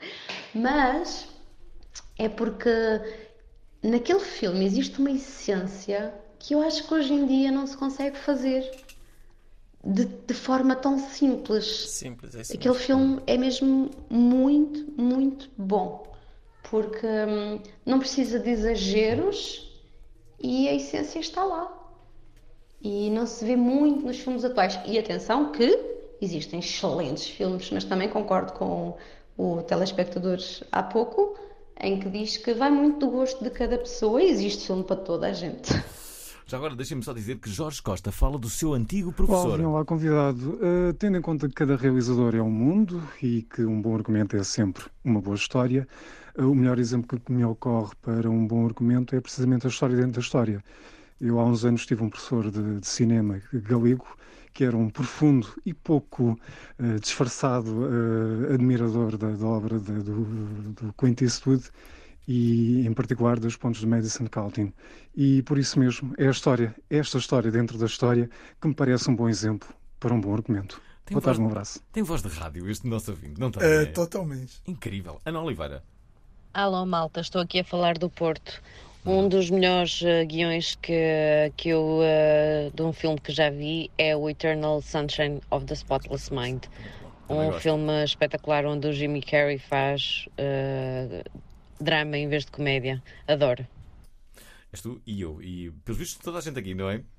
Mas é porque naquele filme existe uma essência que eu acho que hoje em dia não se consegue fazer de, de forma tão simples. Simples, é isso Aquele mesmo. filme é mesmo muito, muito bom. Porque hum, não precisa de exageros e a essência está lá. E não se vê muito nos filmes atuais. E atenção que existem excelentes filmes, mas também concordo com o telespectador há pouco, em que diz que vai muito do gosto de cada pessoa e existe filme para toda a gente. Já agora deixem-me só dizer que Jorge Costa fala do seu antigo Olá, professor. Alvin, olá, convidado. Uh, tendo em conta que cada realizador é um mundo e que um bom argumento é sempre uma boa história, uh, o melhor exemplo que me ocorre para um bom argumento é precisamente a história dentro da história. Eu há uns anos tive um professor de, de cinema galego que era um profundo e pouco uh, disfarçado uh, admirador da, da obra de, do, do Clint Eastwood e, em particular, dos pontos de Madison Calkin. E, por isso mesmo, é a história, esta história dentro da história que me parece um bom exemplo para um bom argumento. Tem Boa tarde, voz- um abraço. Tem voz de rádio este nosso ouvinte, não tem? É, totalmente. Incrível. Ana Oliveira. Alô, malta, estou aqui a falar do Porto. Um dos melhores uh, guiões que, que eu, uh, de um filme que já vi é o Eternal Sunshine of the Spotless Mind. Também Um gosto. filme espetacular onde o Jimmy Carrey faz uh, drama em vez de comédia. Adoro. És tu e eu. E, pelos vistos, toda a gente aqui, não é?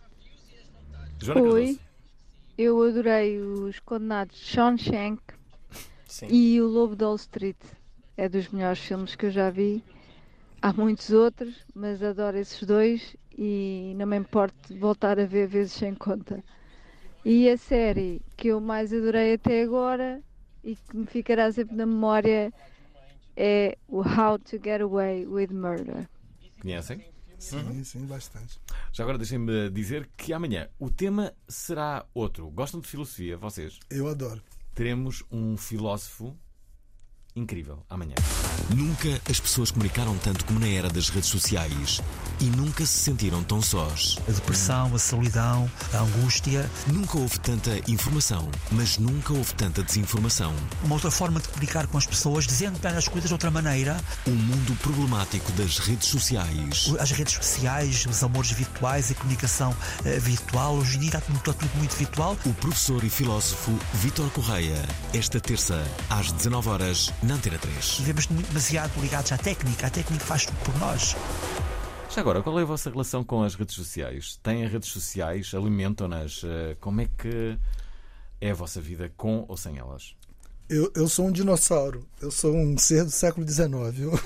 Joana Oi, Cardoso. eu adorei os Condenados de Shawshank Sim. e o Lobo de Wall Street. É dos melhores filmes que eu já vi. Há muitos outros, mas adoro esses dois e não me importo de voltar a ver vezes sem conta. E a série que eu mais adorei até agora e que me ficará sempre na memória é o How to Get Away with Murder. Conhecem? Sim, sim, bastante. Já agora deixem-me dizer que amanhã o tema será outro. Gostam de filosofia, vocês? Eu adoro. Teremos um filósofo incrível amanhã. Nunca as pessoas comunicaram tanto como na era das redes sociais e nunca se sentiram tão sós. A depressão, a solidão, a angústia. Nunca houve tanta informação, mas nunca houve tanta desinformação. Uma outra forma de comunicar com as pessoas, dizendo as coisas de outra maneira. O mundo problemático das redes sociais. As redes sociais, os amores virtuais, a comunicação uh, virtual. Hoje em dia está tudo, está tudo muito virtual. O professor e filósofo Vítor Correia, esta terça, às dezanove horas, na Antena três. Vivemos muito, demasiado ligados à técnica. A técnica faz tudo por nós. Já agora, qual é a vossa relação com as redes sociais? Têm redes sociais? Alimentam-nas? Como é que é a vossa vida com ou sem elas? Eu, eu sou um dinossauro. Eu sou um ser do século dezenove. Eu,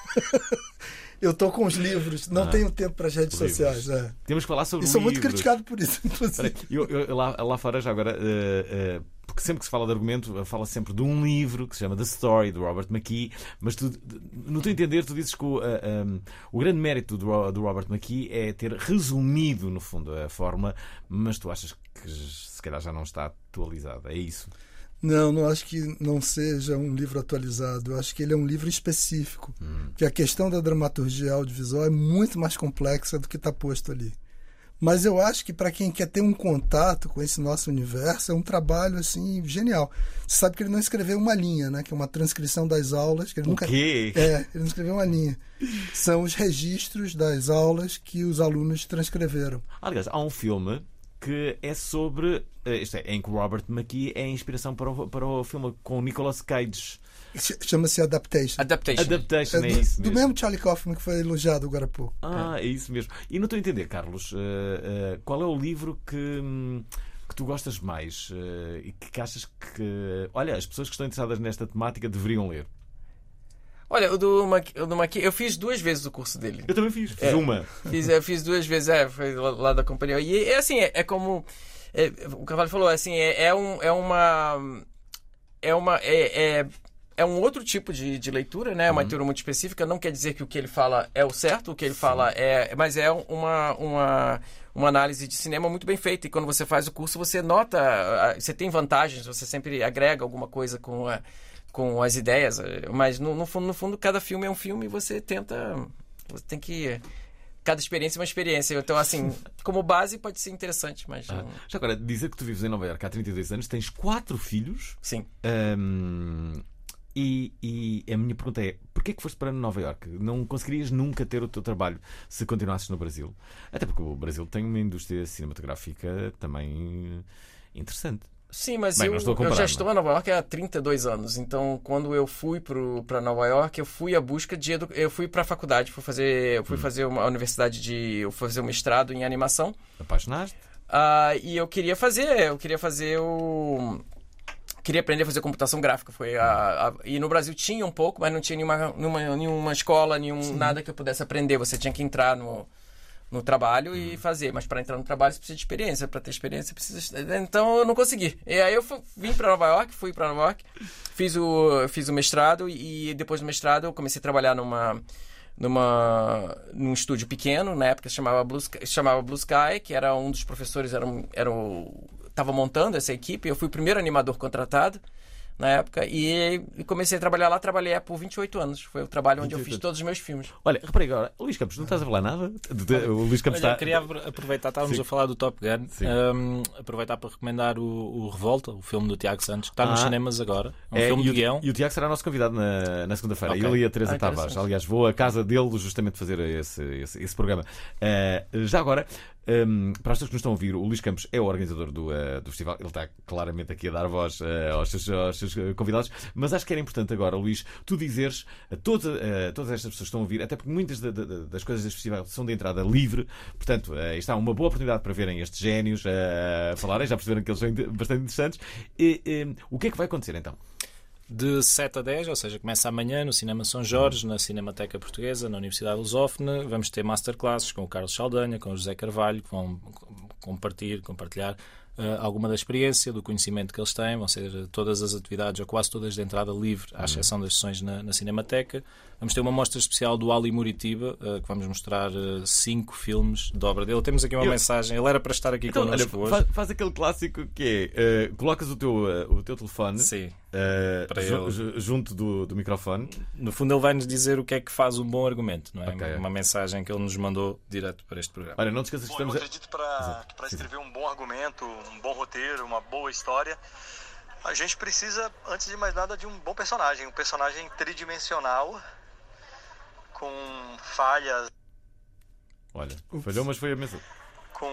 eu tô com os livros. Não Ah, tenho tempo para as redes livros. sociais. É. Temos que falar sobre E sou livros. muito criticado por isso, inclusive. Peraí, eu, eu, lá, lá fora, já agora, uh, uh, porque sempre que se fala de argumento, fala sempre de um livro que se chama The Story, de Robert McKee, mas tu, no teu entender, tu dizes que o, uh, um, o grande mérito do, do Robert McKee é ter resumido, no fundo, a forma, mas tu achas que se calhar já não está atualizada, é isso? Não, não acho que não seja um livro atualizado. Eu acho que ele é um livro específico. Hum. Porque a questão da dramaturgia audiovisual é muito mais complexa do que está posto ali. Mas eu acho que para quem quer ter um contato com esse nosso universo, é um trabalho assim genial. Você sabe que ele não escreveu uma linha, né? Que é uma transcrição das aulas. Que ele O nunca... quê? É, ele não escreveu uma linha. São os registros das aulas que os alunos transcreveram. Aliás, há um filme que é sobre, isto é, em que o Robert McKee é a inspiração para o, para o filme com o Nicolas Cage. Chama-se Adaptation. Adaptation. Adaptation, é, do, isso do mesmo. mesmo Charlie Kaufman que foi elogiado agora há pouco. Ah, é isso mesmo. E não estou a entender, Carlos, uh, uh, qual é o livro que, hum, que tu gostas mais uh, e que achas que, olha, as pessoas que estão interessadas nesta temática deveriam ler? Olha, o do, Maqui, o do Maqui, eu fiz duas vezes o curso dele. Eu também fiz, fiz é, uma. Fiz, eu fiz duas vezes, é, foi lá da companhia. E é assim, é, é como é, o Carvalho falou, assim, é, é, um, é uma... É uma... É, é, é um outro tipo de, de leitura, né? É uma uhum. leitura muito específica. Não quer dizer que o que ele fala é o certo, o que ele Sim. fala é... Mas é uma... uma uma análise de cinema muito bem feita, e quando você faz o curso você nota, você tem vantagens, você sempre agrega alguma coisa com, a, com as ideias, mas no, no, fundo, no fundo cada filme é um filme e você tenta, você tem que, cada experiência é uma experiência, então assim, como base pode ser interessante, mas... Ah, já agora, dizer que tu vives em Nova Iorque há trinta e dois anos, tens quatro filhos. Sim. Um... E, e a minha pergunta é, porquê que foste para Nova Iorque? Não conseguirias nunca ter o teu trabalho se continuasses no Brasil? Até porque o Brasil tem uma indústria cinematográfica também interessante. Sim, mas Bem, eu, eu já estou em Nova Iorque há trinta e dois anos. Então, quando eu fui para Nova Iorque, eu fui à busca de... Edu... Eu fui para a faculdade, fui fazer, eu fui hum. fazer uma universidade de... Eu fui fazer um mestrado em animação. Apaixonaste? Uh, e eu queria fazer... Eu queria fazer o... Queria aprender a fazer computação gráfica. Foi a, a, e no Brasil tinha um pouco, mas não tinha nenhuma, nenhuma, nenhuma escola, nenhum, nada que eu pudesse aprender. Você tinha que entrar no, no trabalho e fazer. Mas para entrar no trabalho você precisa de experiência. Para ter experiência precisa... Então eu não consegui. E aí eu fui, vim para Nova York, fui para Nova York, fiz o, fiz o mestrado e depois do mestrado eu comecei a trabalhar numa... Numa, num estúdio pequeno, na época se chamava Blue Sky, se chamava Blue Sky, que era um dos professores, era, um, era o... estava montando essa equipe. Eu fui o primeiro animador contratado na época e, e comecei a trabalhar lá. Trabalhei por vinte e oito anos. Foi o trabalho onde eu fiz todos os meus filmes. Olha, reparei agora, Luís Campos, não estás a falar nada? O Luís Campos Olha, está... Eu queria aproveitar, estávamos Sim. a falar do Top Gun, um, aproveitar para recomendar o, o Revolta, o filme do Tiago Santos, que está ah, nos cinemas agora. Um é, filme de e o, guião. E o Tiago será nosso convidado na, na segunda-feira. Okay. Ele e a Teresa ah, Tavares. Aliás, vou à casa dele justamente fazer esse, esse, esse programa. Uh, já agora... Um, para as pessoas que nos estão a ouvir, o Luís Campos é o organizador do, uh, do festival. Ele está claramente aqui a dar voz uh, aos, seus, aos seus convidados. Mas acho que era importante agora, Luís, tu dizeres a todas, uh, todas estas pessoas que estão a ouvir, até porque muitas de, de, das coisas deste festival são de entrada livre. Portanto, uh, está uma boa oportunidade para verem estes génios uh, falarem. Já perceberam que eles são bastante interessantes. E, uh, o que é que vai acontecer então? De sete a dez, ou seja, começa amanhã no Cinema São Jorge, na Cinemateca Portuguesa, na Universidade Lusófona. Vamos ter masterclasses com o Carlos Saldanha, com o José Carvalho, que vão compartilhar, compartilhar uh, alguma da experiência, do conhecimento que eles têm. Vão ser todas as atividades, ou quase todas, de entrada livre, à exceção das sessões na, na Cinemateca. Vamos ter uma mostra especial do Ali Muritiba, uh, que vamos mostrar uh, cinco filmes de obra dele. Temos aqui uma Eu... mensagem. Ele era para estar aqui então, connosco olha, hoje. Faz, faz aquele clássico que é, uh, colocas o teu, uh, o teu telefone Sim, uh, para ju- ele. junto do, do microfone. No fundo ele vai-nos dizer o que é que faz um bom argumento, não é? Okay. Uma mensagem que ele nos mandou direto para este programa. Olha, não te esqueças que Bom, estamos eu acredito para, que para escrever um bom argumento, um bom roteiro, uma boa história, a gente precisa, antes de mais nada, de um bom personagem. Um personagem tridimensional, com falhas... Olha, falhou, mas foi a mesma. Com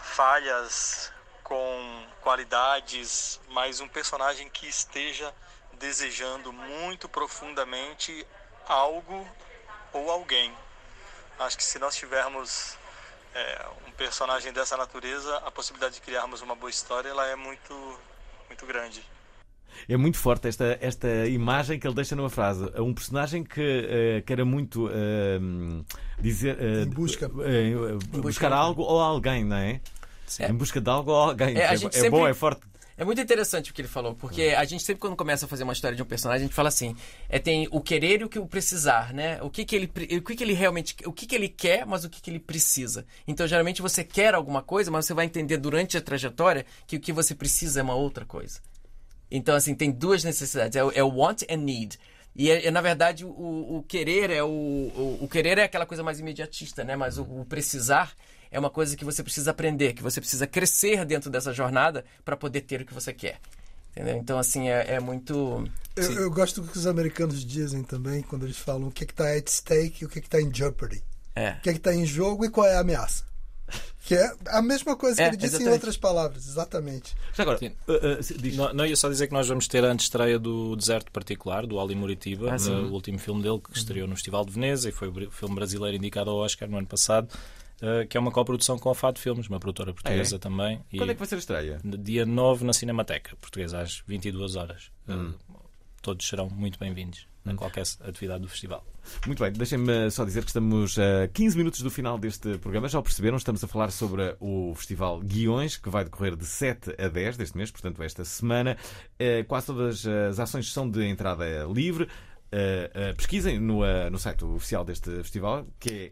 falhas, com qualidades, mas um personagem que esteja desejando muito profundamente algo ou alguém. Acho que se nós tivermos é, um personagem dessa natureza, a possibilidade de criarmos uma boa história ela é muito, muito grande. É muito forte esta, esta imagem que ele deixa numa frase. Um personagem que uh, quer muito uh, dizer uh, em busca. Uh, uh, buscar algo ou alguém, não é? Sim. Em busca de algo ou alguém. É, é, é sempre... bom, é forte. É muito interessante o que ele falou, porque a gente sempre, quando começa a fazer uma história de um personagem, a gente fala assim, é, tem o querer e o que o precisar, né? O que que ele, o que que ele realmente, o que que ele quer, mas o que que ele precisa. Então, geralmente, você quer alguma coisa, mas você vai entender durante a trajetória que o que você precisa é uma outra coisa. Então, assim, tem duas necessidades, é o, é o want and need. E, é, é, na verdade, o, o querer é o, o, o querer é aquela coisa mais imediatista, né? Mas o, o precisar é uma coisa que você precisa aprender, que você precisa crescer dentro dessa jornada para poder ter o que você quer. Entendeu? Então, assim, é, é muito... Eu, eu gosto do que os americanos dizem também, quando eles falam o que é que está at stake e o que é que está em jeopardy. É. O que é que está em jogo e qual é a ameaça. Que é a mesma coisa que é, ele disse exatamente. em outras palavras, exatamente. Já agora, uh, uh, diz... não, não ia só dizer que nós vamos ter a antestreia do Deserto Particular, do Ali Muritiba, ah, o último filme dele que estreou no Festival de Veneza e foi o filme brasileiro indicado ao Oscar no ano passado, uh, que é uma coprodução com a Fado Filmes, uma produtora portuguesa é. também. Quando e é que vai ser a estreia? Dia nove na Cinemateca Portuguesa, às vinte e duas horas. Hum. Uh, todos serão muito bem-vindos em qualquer atividade do festival. Muito bem, deixem-me só dizer que estamos a quinze minutos do final deste programa. Já o perceberam, estamos a falar sobre o Festival Guiões, que vai decorrer de sete a dez deste mês, portanto esta semana. Quase todas as ações são de entrada livre. Pesquisem no, no site oficial deste festival, que é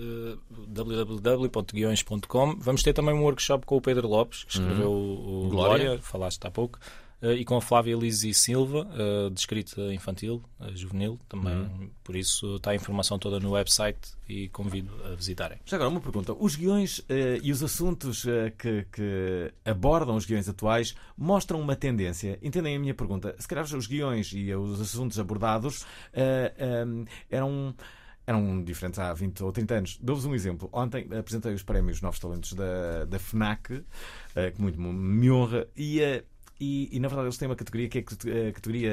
w w w ponto guiões ponto com. Vamos ter também um workshop com o Pedro Lopes, que escreveu uhum. o Glória, Glória, falaste há pouco. Uh, e com a Flávia Elise Silva, uh, de escrita infantil, uh, juvenil também. Uhum. Por isso está a informação toda no website e convido a visitarem. Já agora uma pergunta. Os guiões uh, e os assuntos uh, que, que abordam os guiões atuais mostram uma tendência? Entendem a minha pergunta? Se calhar os guiões e os assuntos abordados uh, um, eram... eram diferentes há vinte ou trinta anos. Dou-vos um exemplo. Ontem apresentei os prémios Novos Talentos da, da FNAC, uh, que muito me honra, e... Uh, E, e, na verdade, eles têm uma categoria que é a categoria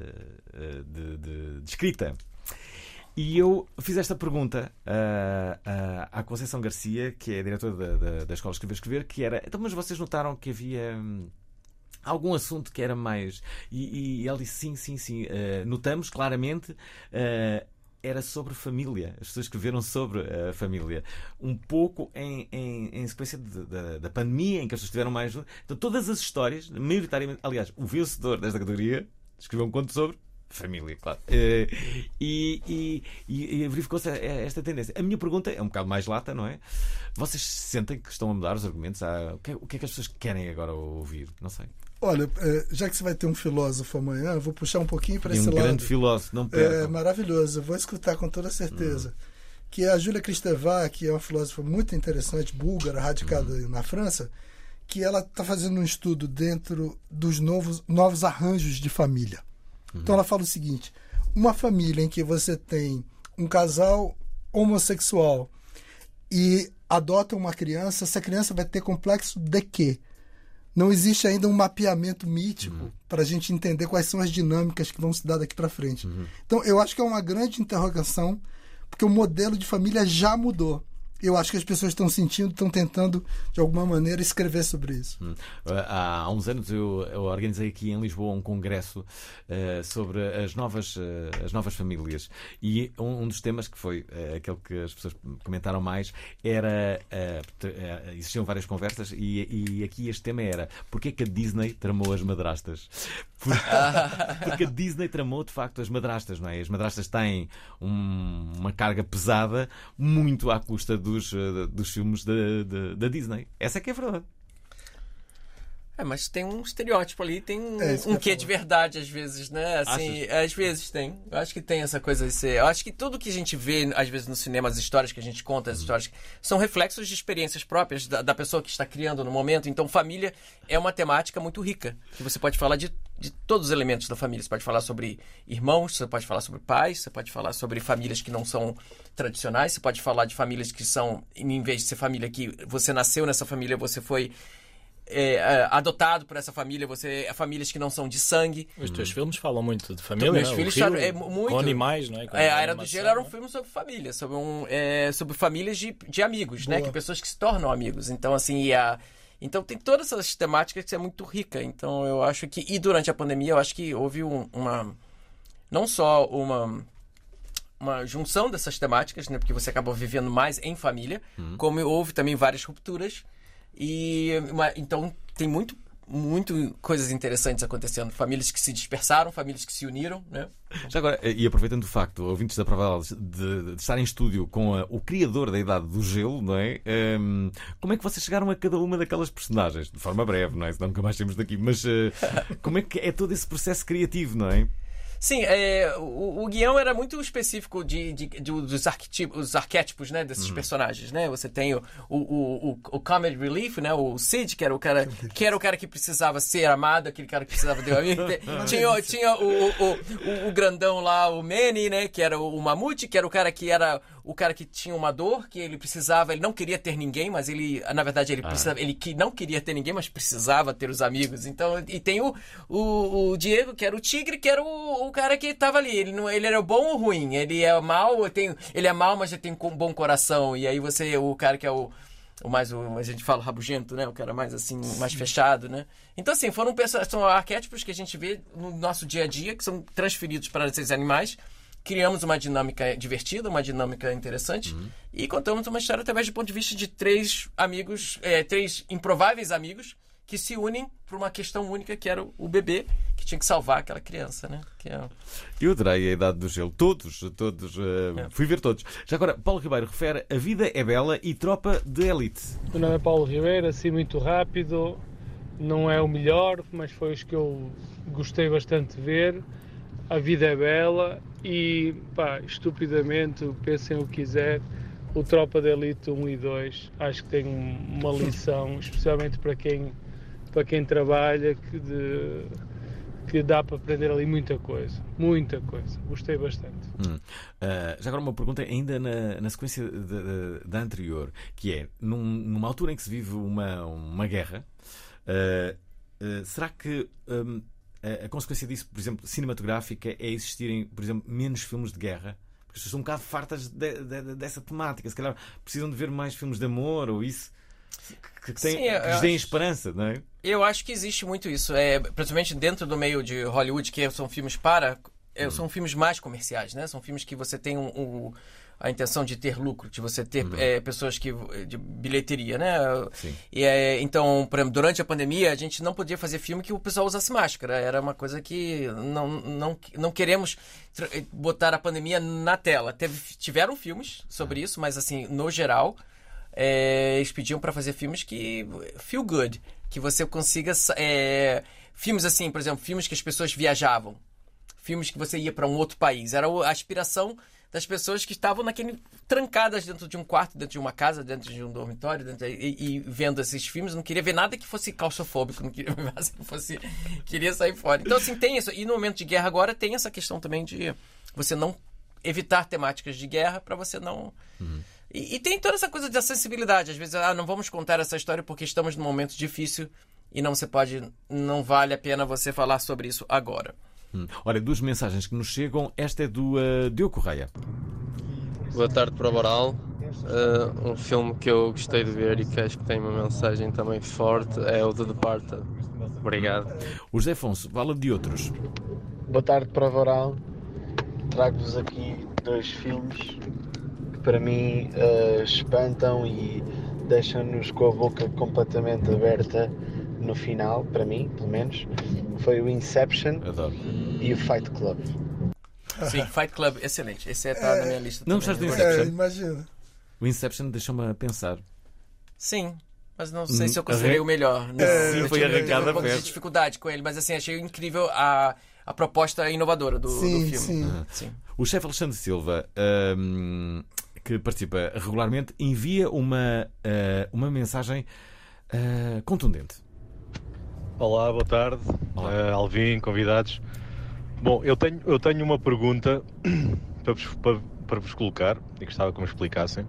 de, de, de escrita. E eu fiz esta pergunta uh, uh, à Conceição Garcia, que é a diretora da, da, da Escola Escrever Escrever, que era... Então, mas vocês notaram que havia hum, algum assunto que era mais... E, e ela disse, sim, sim, sim. Uh, notamos claramente... Uh, era sobre família. As pessoas escreveram sobre a família. Um pouco em, em, em sequência de, de, da pandemia, em que as pessoas tiveram mais... Então, todas as histórias, maioritariamente... Aliás, o vencedor desta categoria escreveu um conto sobre família, claro. Uh, e, e, e verificou-se esta tendência. A minha pergunta é um bocado mais lata, não é? Vocês sentem que estão a mudar os argumentos? Há... O, que é, o que é que as pessoas querem agora ouvir? Não sei. Olha, já que você vai ter um filósofo amanhã, eu vou puxar um pouquinho para esse um lado. Um grande filósofo, não perca. É maravilhoso, eu vou escutar com toda certeza. Uhum. Que é a Júlia Kristeva, que é uma filósofa muito interessante, búlgara, radicada uhum. na França, que ela está fazendo um estudo dentro dos novos, novos arranjos de família. Uhum. Então ela fala o seguinte: uma família em que você tem um casal homossexual e adota uma criança, essa criança vai ter complexo de quê? Não existe ainda um mapeamento mítico uhum. para a gente entender quais são as dinâmicas que vão se dar daqui para frente. Uhum. Então, eu acho que é uma grande interrogação, porque o modelo de família já mudou. Eu acho que as pessoas estão sentindo, estão tentando, de alguma maneira, escrever sobre isso. Hum. Há uns anos eu, eu organizei aqui em Lisboa um congresso uh, sobre as novas, uh, as novas famílias. E um, um dos temas que foi uh, aquele que as pessoas comentaram mais era... Uh, uh, existiam várias conversas e, e aqui este tema era: porquê que a Disney tramou as madrastas? Porque, porque a Disney tramou, de facto, as madrastas, não é? As madrastas têm um, uma carga pesada muito à custa do Dos, dos filmes da, da, da Disney. Essa é que é a verdade. É, mas tem um estereótipo ali, tem um, é um quê de verdade às vezes, né? Assim, às vezes tem. Eu acho que tem essa coisa de ser... Eu acho que tudo que a gente vê, às vezes, no cinema, as histórias que a gente conta, as histórias, são reflexos de experiências próprias da, da pessoa que está criando no momento. Então, família é uma temática muito rica, que você pode falar de, de todos os elementos da família. Você pode falar sobre irmãos, você pode falar sobre pais, você pode falar sobre famílias que não são tradicionais, você pode falar de famílias que são, em vez de ser família que você nasceu nessa família, você foi... É, adotado por essa família, você é famílias que não são de sangue. Os teus hum. filmes falam muito de família, meus né? filhos Rio, é muito com animais, não é? Com é a Era do Gelo era um filme sobre família, sobre um é, sobre famílias de, de amigos, Boa. né? Que pessoas que se tornam amigos. Então assim, e a então tem todas essas temáticas que é muito rica. Então eu acho que e durante a pandemia eu acho que houve um, uma não só uma uma junção dessas temáticas, né? Porque você acabou vivendo mais em família, hum. como houve também várias rupturas. E uma, então tem muito, muito coisas interessantes acontecendo. Famílias que se dispersaram, famílias que se uniram, né? Já agora, e aproveitando o facto, ouvintes da Prova de, de estar em estúdio com a, o criador da Idade do Gelo, não é? Um, como é que vocês chegaram a cada uma daquelas personagens? De forma breve, não é? Senão nunca mais temos daqui. Mas uh, como é que é todo esse processo criativo, não é? Sim, é, o, o guião era muito específico de, de, de, dos arquetipos, arquétipos, né, desses uhum. personagens, né? Você tem o, o, o, o Comedy Relief, né? O Sid, que era o cara que era o cara que precisava ser amado, aquele cara que precisava de um amigo. tinha tinha o, o, o, o grandão lá, o Manny, né? Que era o Mamute, que era o cara que era o cara que tinha uma dor, que ele precisava, ele não queria ter ninguém, mas ele, na verdade, ele, precisava, ah. ele que não queria ter ninguém, mas precisava ter os amigos. Então, e tem o, o, o Diego, que era o tigre, que era o, o cara que estava ali. Ele, não, ele era bom ou ruim? Ele é mau, tem, ele é mau, mas ele tem um bom coração. E aí você, o cara que é o o mais, o, a gente fala rabugento, né? O cara mais assim, mais fechado, né? Então, assim, foram são arquétipos que a gente vê no nosso dia a dia, que são transferidos para esses animais. Criamos uma dinâmica divertida, uma dinâmica interessante, uhum. e contamos uma história através do ponto de vista de três amigos, é, três improváveis amigos, que se unem por uma questão única, que era o bebê, que tinha que salvar aquela criança, né? Que é... Eu adorei a Idade do Gelo. Todos, todos. Uh, é. Fui ver todos. Já agora, Paulo Ribeiro refere A Vida é Bela e Tropa de Elite. O nome é Paulo Ribeiro, assim muito rápido. Não é o melhor, mas foi os que eu gostei bastante de ver. A Vida é Bela e, pá, estupidamente, pensem o que quiser, o Tropa de Elite um e dois, acho que tem uma lição, especialmente para quem, para quem trabalha, que, de, que dá para aprender ali muita coisa, muita coisa, gostei bastante. Hum. Uh, já agora uma pergunta ainda na, na sequência da anterior, que é, num, numa altura em que se vive uma, uma guerra, uh, uh, será que... Um, a consequência disso, por exemplo, cinematográfica, é existirem, por exemplo, menos filmes de guerra? Porque as pessoas são um bocado fartas de, de, dessa temática. Se calhar precisam de ver mais filmes de amor ou isso que, que, tem, Sim, que lhes deem acho, esperança, não é? Eu acho que existe muito isso. É, principalmente dentro do meio de Hollywood, que são filmes para... É, hum. São filmes mais comerciais, né? São filmes que você tem um... um a intenção de ter lucro, de você ter uhum. é, pessoas que de bilheteria, né? Sim. E é, então, por exemplo, durante a pandemia a gente não podia fazer filme que o pessoal usasse máscara. Era uma coisa que não, não, não queremos botar a pandemia na tela. Teve, tiveram filmes sobre isso, mas assim, no geral, é, eles pediam para fazer filmes que feel good, que você consiga é, filmes assim, por exemplo, filmes que as pessoas viajavam, filmes que você ia para um outro país. Era a aspiração das pessoas que estavam naquele trancadas dentro de um quarto, dentro de uma casa, dentro de um dormitório, dentro de, e, e vendo esses filmes. Não queria ver nada que fosse claustrofóbico, não queria ver nada que fosse, queria sair fora. Então, assim, tem isso. E no momento de guerra agora tem essa questão também de você não evitar temáticas de guerra para você não... Uhum. E, e tem toda essa coisa de sensibilidade. Às vezes, ah, não vamos contar essa história porque estamos num momento difícil e não você pode, não vale a pena você falar sobre isso agora. Hum. Olha, duas mensagens que nos chegam. Esta é do uh, Diogo Correia. Boa tarde para o Boral. Uh, um filme que eu gostei de ver e que acho que tem uma mensagem também forte é o The Departed. Obrigado. O José Afonso fala de outros. Boa tarde para o Boral. Trago-vos aqui dois filmes que para mim uh, espantam e deixam-nos com a boca completamente aberta no final, para mim, pelo menos. Foi o Inception Adoro. E o Fight Club. Sim, Fight Club, excelente. Esse está é, na minha lista. Não gostaste do Inception? É, imagina. O Inception deixou-me a pensar. Sim, mas não sei hum, se eu considerei o melhor. É, sim, foi arrancada a um pouco de dificuldade com ele, mas assim, achei incrível a, a proposta inovadora do, sim, do filme. Sim. Uhum. sim. O chefe Alexandre Silva, um, que participa regularmente, envia uma, uh, uma mensagem uh, contundente. Olá, boa tarde, uh, Alvin, convidados. Bom, eu tenho, eu tenho uma pergunta para vos, para, para vos colocar e gostava que me explicassem,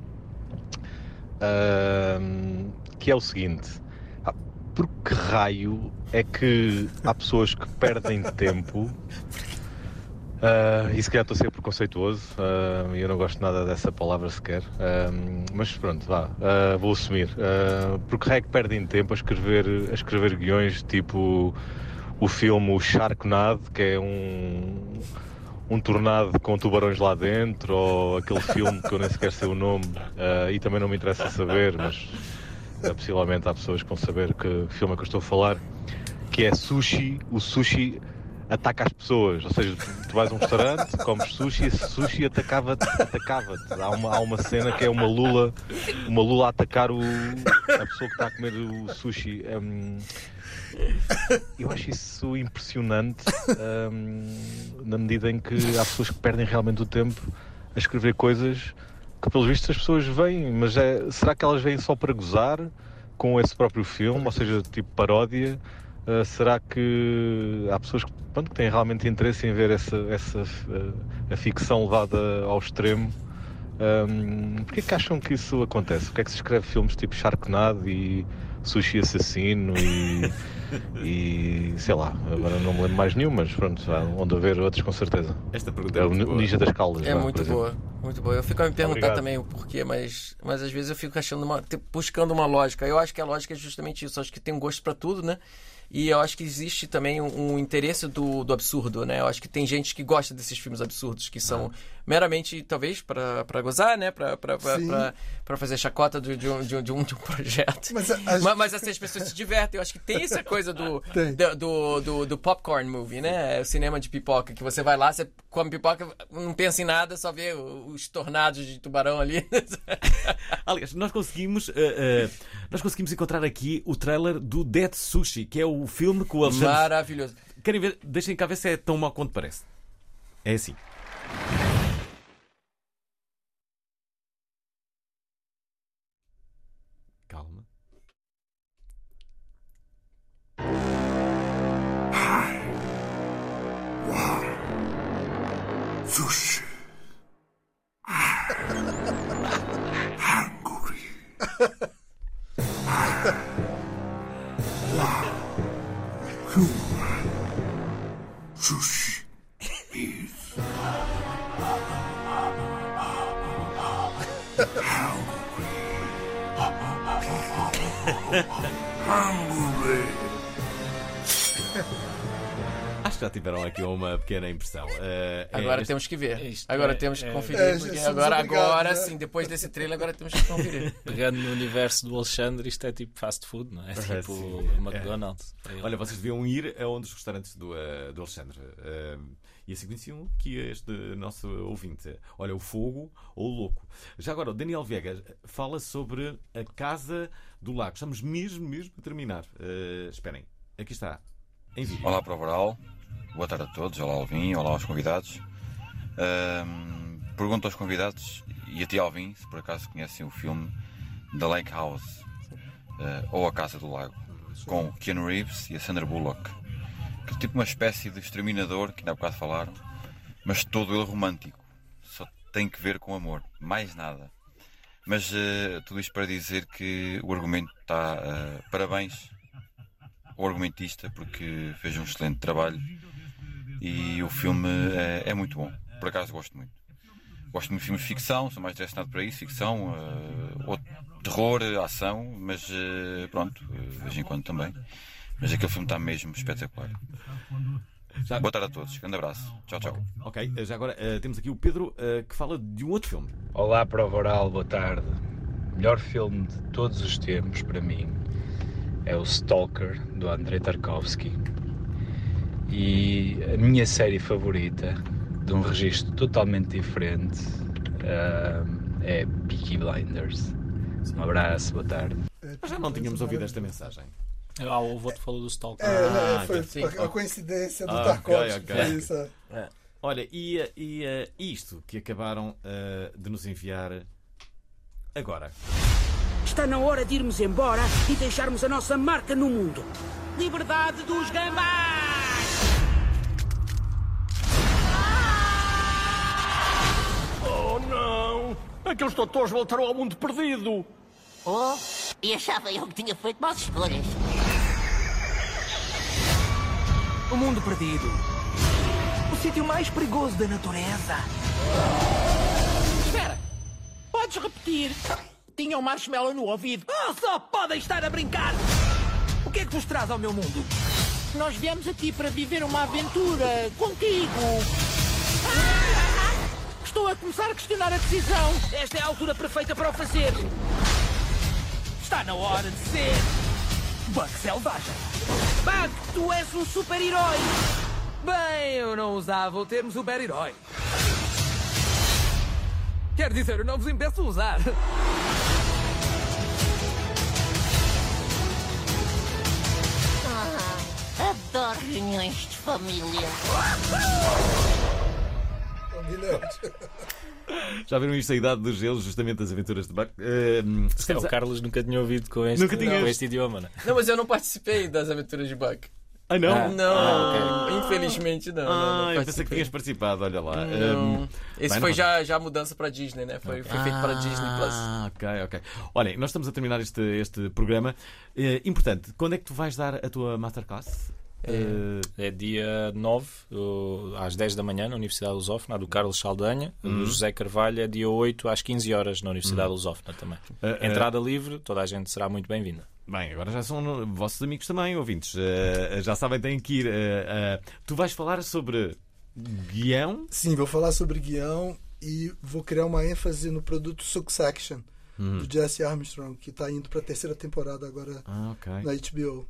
uh, que é o seguinte: ah, por que raio é que há pessoas que perdem tempo, uh, e se calhar estou a ser preconceituoso, uh, e eu não gosto nada dessa palavra sequer, uh, mas pronto, vá, uh, vou assumir. Uh, por que raio é que perdem tempo a escrever, a escrever guiões tipo o filme O Sharknado, que é um, um tornado com tubarões lá dentro, ou aquele filme que eu nem sequer sei o nome, uh, e também não me interessa saber, mas uh, possivelmente há pessoas que vão saber que filme é que eu estou a falar, que é Sushi. O sushi ataca as pessoas, ou seja, tu, tu vais a um restaurante, comes sushi e esse sushi atacava-te, atacava-te. Há uma, há uma cena que é uma lula, uma lula a atacar o, a pessoa que está a comer o sushi. Um, eu acho isso impressionante, um, na medida em que há pessoas que perdem realmente o tempo a escrever coisas que, pelos vistos, as pessoas veem, mas é, será que elas vêm só para gozar com esse próprio filme, ou seja, tipo paródia? Uh, será que há pessoas que, pronto, que têm realmente interesse em ver essa, essa uh, a ficção levada ao extremo? Um, Porquê que acham que isso acontece? Porquê é que se escreve filmes tipo Sharknado e sushi assassino e, e sei lá, agora não me lembro mais nenhum, mas pronto, há onde haver outros com certeza. Esta pergunta é é o Ninja das Caldas. É lá, muito por boa, exemplo. muito boa. Eu fico a me perguntar Obrigado. também o porquê, mas, mas às vezes eu fico achando uma, buscando uma lógica. Eu acho que a lógica é justamente isso. Eu acho que tem um gosto para tudo, né? E eu acho que existe também um, um interesse do, do absurdo, né? Eu acho que tem gente que gosta desses filmes absurdos, que são meramente, talvez, para gozar, né? Para fazer chacota de, de, um, de, um, de, um, de um projeto. Mas, a, a... mas, mas assim, as pessoas se divertem. Eu acho que tem essa coisa do, do, do, do, do popcorn movie, né? O cinema de pipoca, que você vai lá, você come pipoca, não pensa em nada, só vê os tornados de tubarão ali. Aliás, nós conseguimos, uh, uh, nós conseguimos encontrar aqui o trailer do Dead Sushi, que é o filme com o Alexandre... Maravilhoso. Querem ver? Deixem cá ver se é tão mau quanto parece. É assim. Calma. Hi. Wow. Sushi. Hungry. Wow. Human. Sushi is hungry. Acho que já tiveram aqui uma pequena impressão. Uh, agora é, temos que ver. Isto agora é, temos que é, conferir. é, porque somos agora, obrigados, agora né? sim, depois desse trailer, agora temos que conferir. Pegando no universo do Alexandre, isto é tipo fast food, não é? É, Tipo sim. McDonald's. É. Olha, vocês deviam ir a um dos restaurantes do, uh, do Alexandre. Uh, e assim conheciam que este nosso ouvinte. Olha, o Fogo ou o Louco. Já agora, o Daniel Viegas fala sobre a Casa do Lago. Estamos mesmo, mesmo a terminar. Uh, esperem, aqui está, em vídeo. Olá, Provaral. Boa tarde a todos. Olá, Alvin. Olá aos convidados. Um, pergunto aos convidados e a ti, Alvin, se por acaso conhecem o filme The Lake House, uh, ou A Casa do Lago, com Keanu Reeves e a Sandra Bullock. Que é tipo uma espécie de exterminador, que ainda há bocado falaram, mas todo ele romântico. Só tem que ver com amor, mais nada. Mas uh, tudo isto para dizer que o argumento está... Uh, parabéns ao argumentista, porque fez um excelente trabalho e o filme é, é muito bom. Por acaso gosto muito. Gosto muito de filmes de ficção, sou mais direcionado para isso, ficção, uh, ou terror, ação, mas uh, pronto, uh, de vez em quando também. Mas aquele filme está mesmo espetacular. Já... Boa tarde a todos, grande abraço. Tchau, tchau. Ok, já agora uh, temos aqui o Pedro uh, que fala de um outro filme. Olá, Prova Oral, boa tarde. O melhor filme de todos os tempos para mim é o Stalker, do Andrei Tarkovsky. E a minha série favorita, de um registro totalmente diferente, uh, é Peaky Blinders. Um abraço, boa tarde. Mas já não tínhamos ouvido esta mensagem. Ah, o voto falou do Stalker. É, Ah, é, foi sim. a coincidência do Ah, Tarkovsky. ok, ok. Isso, é. É. Olha, e, e uh, isto que acabaram uh, de nos enviar agora. Está na hora de irmos embora e deixarmos a nossa marca no mundo. Liberdade dos gambás! Oh não! Aqueles doutores voltaram ao mundo perdido! Oh, e achava eu que tinha feito más escolhas. O mundo perdido. O sítio mais perigoso da natureza. Espera! Podes repetir? Tinha um marshmallow no ouvido. Oh, só podem estar a brincar! O que é que vos traz ao meu mundo? Nós viemos aqui para viver uma aventura contigo. Ah! Estou a começar a questionar a decisão. Esta é a altura perfeita para o fazer. Está na hora de ser Buck Selvagem. Buck, tu és um super-herói. Bem, eu não usava o termo super-herói. Quer dizer, eu não vos impeço a usar. Ah, adoro reuniões de família. Já viram isto, a Idade do Gelo, justamente as aventuras de Buck? Uh, é, o Carlos nunca tinha ouvido com este, nunca tinha... com este idioma, não é? Não, mas eu não participei das aventuras de Buck. Ah, não? Ah, não, ah, okay. infelizmente não. Ah, não eu pensei que tinhas participado, olha lá. Não. Um, Esse bem, foi não... já, já a mudança para Disney, né? Foi, foi feito para Disney Plus. Ah, ok, ok. Olhem, nós estamos a terminar este, este programa. É importante, quando é que tu vais dar a tua masterclass? É, é dia nove, às dez da manhã, na Universidade Lusófona, a do Carlos Saldanha. Uhum. Do José Carvalho é dia oito, às quinze horas, na Universidade uhum. Lusófona também. Uh, Entrada uh... livre, toda a gente será muito bem-vinda. Bem, agora já são vossos amigos também, ouvintes. Uh, já sabem, têm que ir. Uh, uh, tu vais falar sobre guião? Sim, vou falar sobre guião e vou criar uma ênfase no produto Succession, uhum. do Jesse Armstrong, que está indo para a terceira temporada agora ah, okay. na H B O.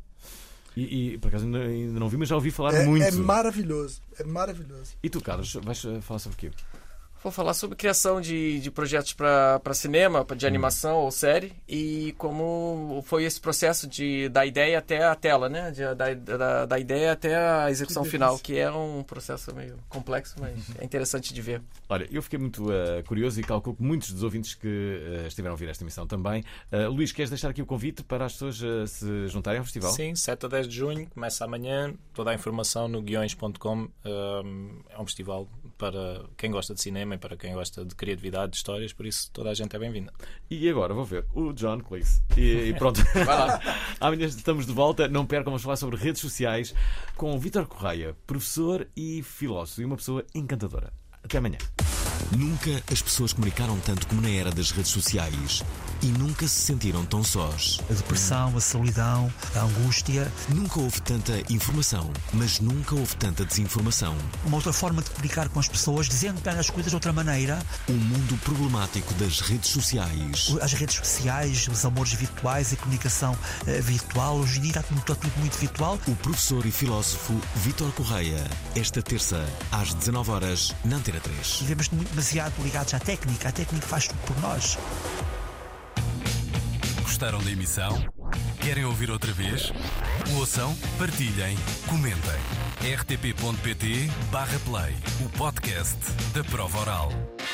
E, e por acaso ainda, ainda não vi, mas já ouvi falar é, muito. É maravilhoso, é maravilhoso. E tu, Carlos, vais falar sobre o quê? Vou falar sobre criação de, de projetos para cinema, de animação hum. ou série, e como foi esse processo de, da ideia até a tela, né? De, da, da, da ideia até a execução que final, que é um processo meio complexo, mas é interessante de ver. Olha, eu fiquei muito uh, curioso e calculo que muitos dos ouvintes que uh, estiveram a ouvir esta emissão também. Uh, Luís, queres deixar aqui o convite para as pessoas uh, se juntarem ao festival? Sim, sete a dez de junho, começa amanhã, toda a informação no guiões ponto com. Uh, é um festival para quem gosta de cinema e para quem gosta de criatividade, de histórias, por isso toda a gente é bem-vinda. E agora vou ver o John Cleese. E, e pronto. Vai lá. Amanhã estamos de volta. Não percam, vamos falar sobre redes sociais com o Vítor Correia, professor e filósofo, e uma pessoa encantadora. Até amanhã. Nunca as pessoas comunicaram tanto como na era das redes sociais e nunca se sentiram tão sós. A depressão, a solidão, a angústia. Nunca houve tanta informação, mas nunca houve tanta desinformação. Uma outra forma de comunicar com as pessoas, dizendo as coisas de outra maneira. O mundo problemático das redes sociais. As redes sociais, os amores virtuais, a comunicação uh, virtual. Hoje em dia está tudo, está tudo muito virtual. O professor e filósofo Vítor Correia, esta terça, às dezanove horas, na Antena três. Vivemos demasiado ligados à técnica. A técnica faz tudo por nós. Gostaram da emissão? Querem ouvir outra vez? Ouçam, partilhem, comentem. r t p ponto p t barra play, o podcast da Prova Oral.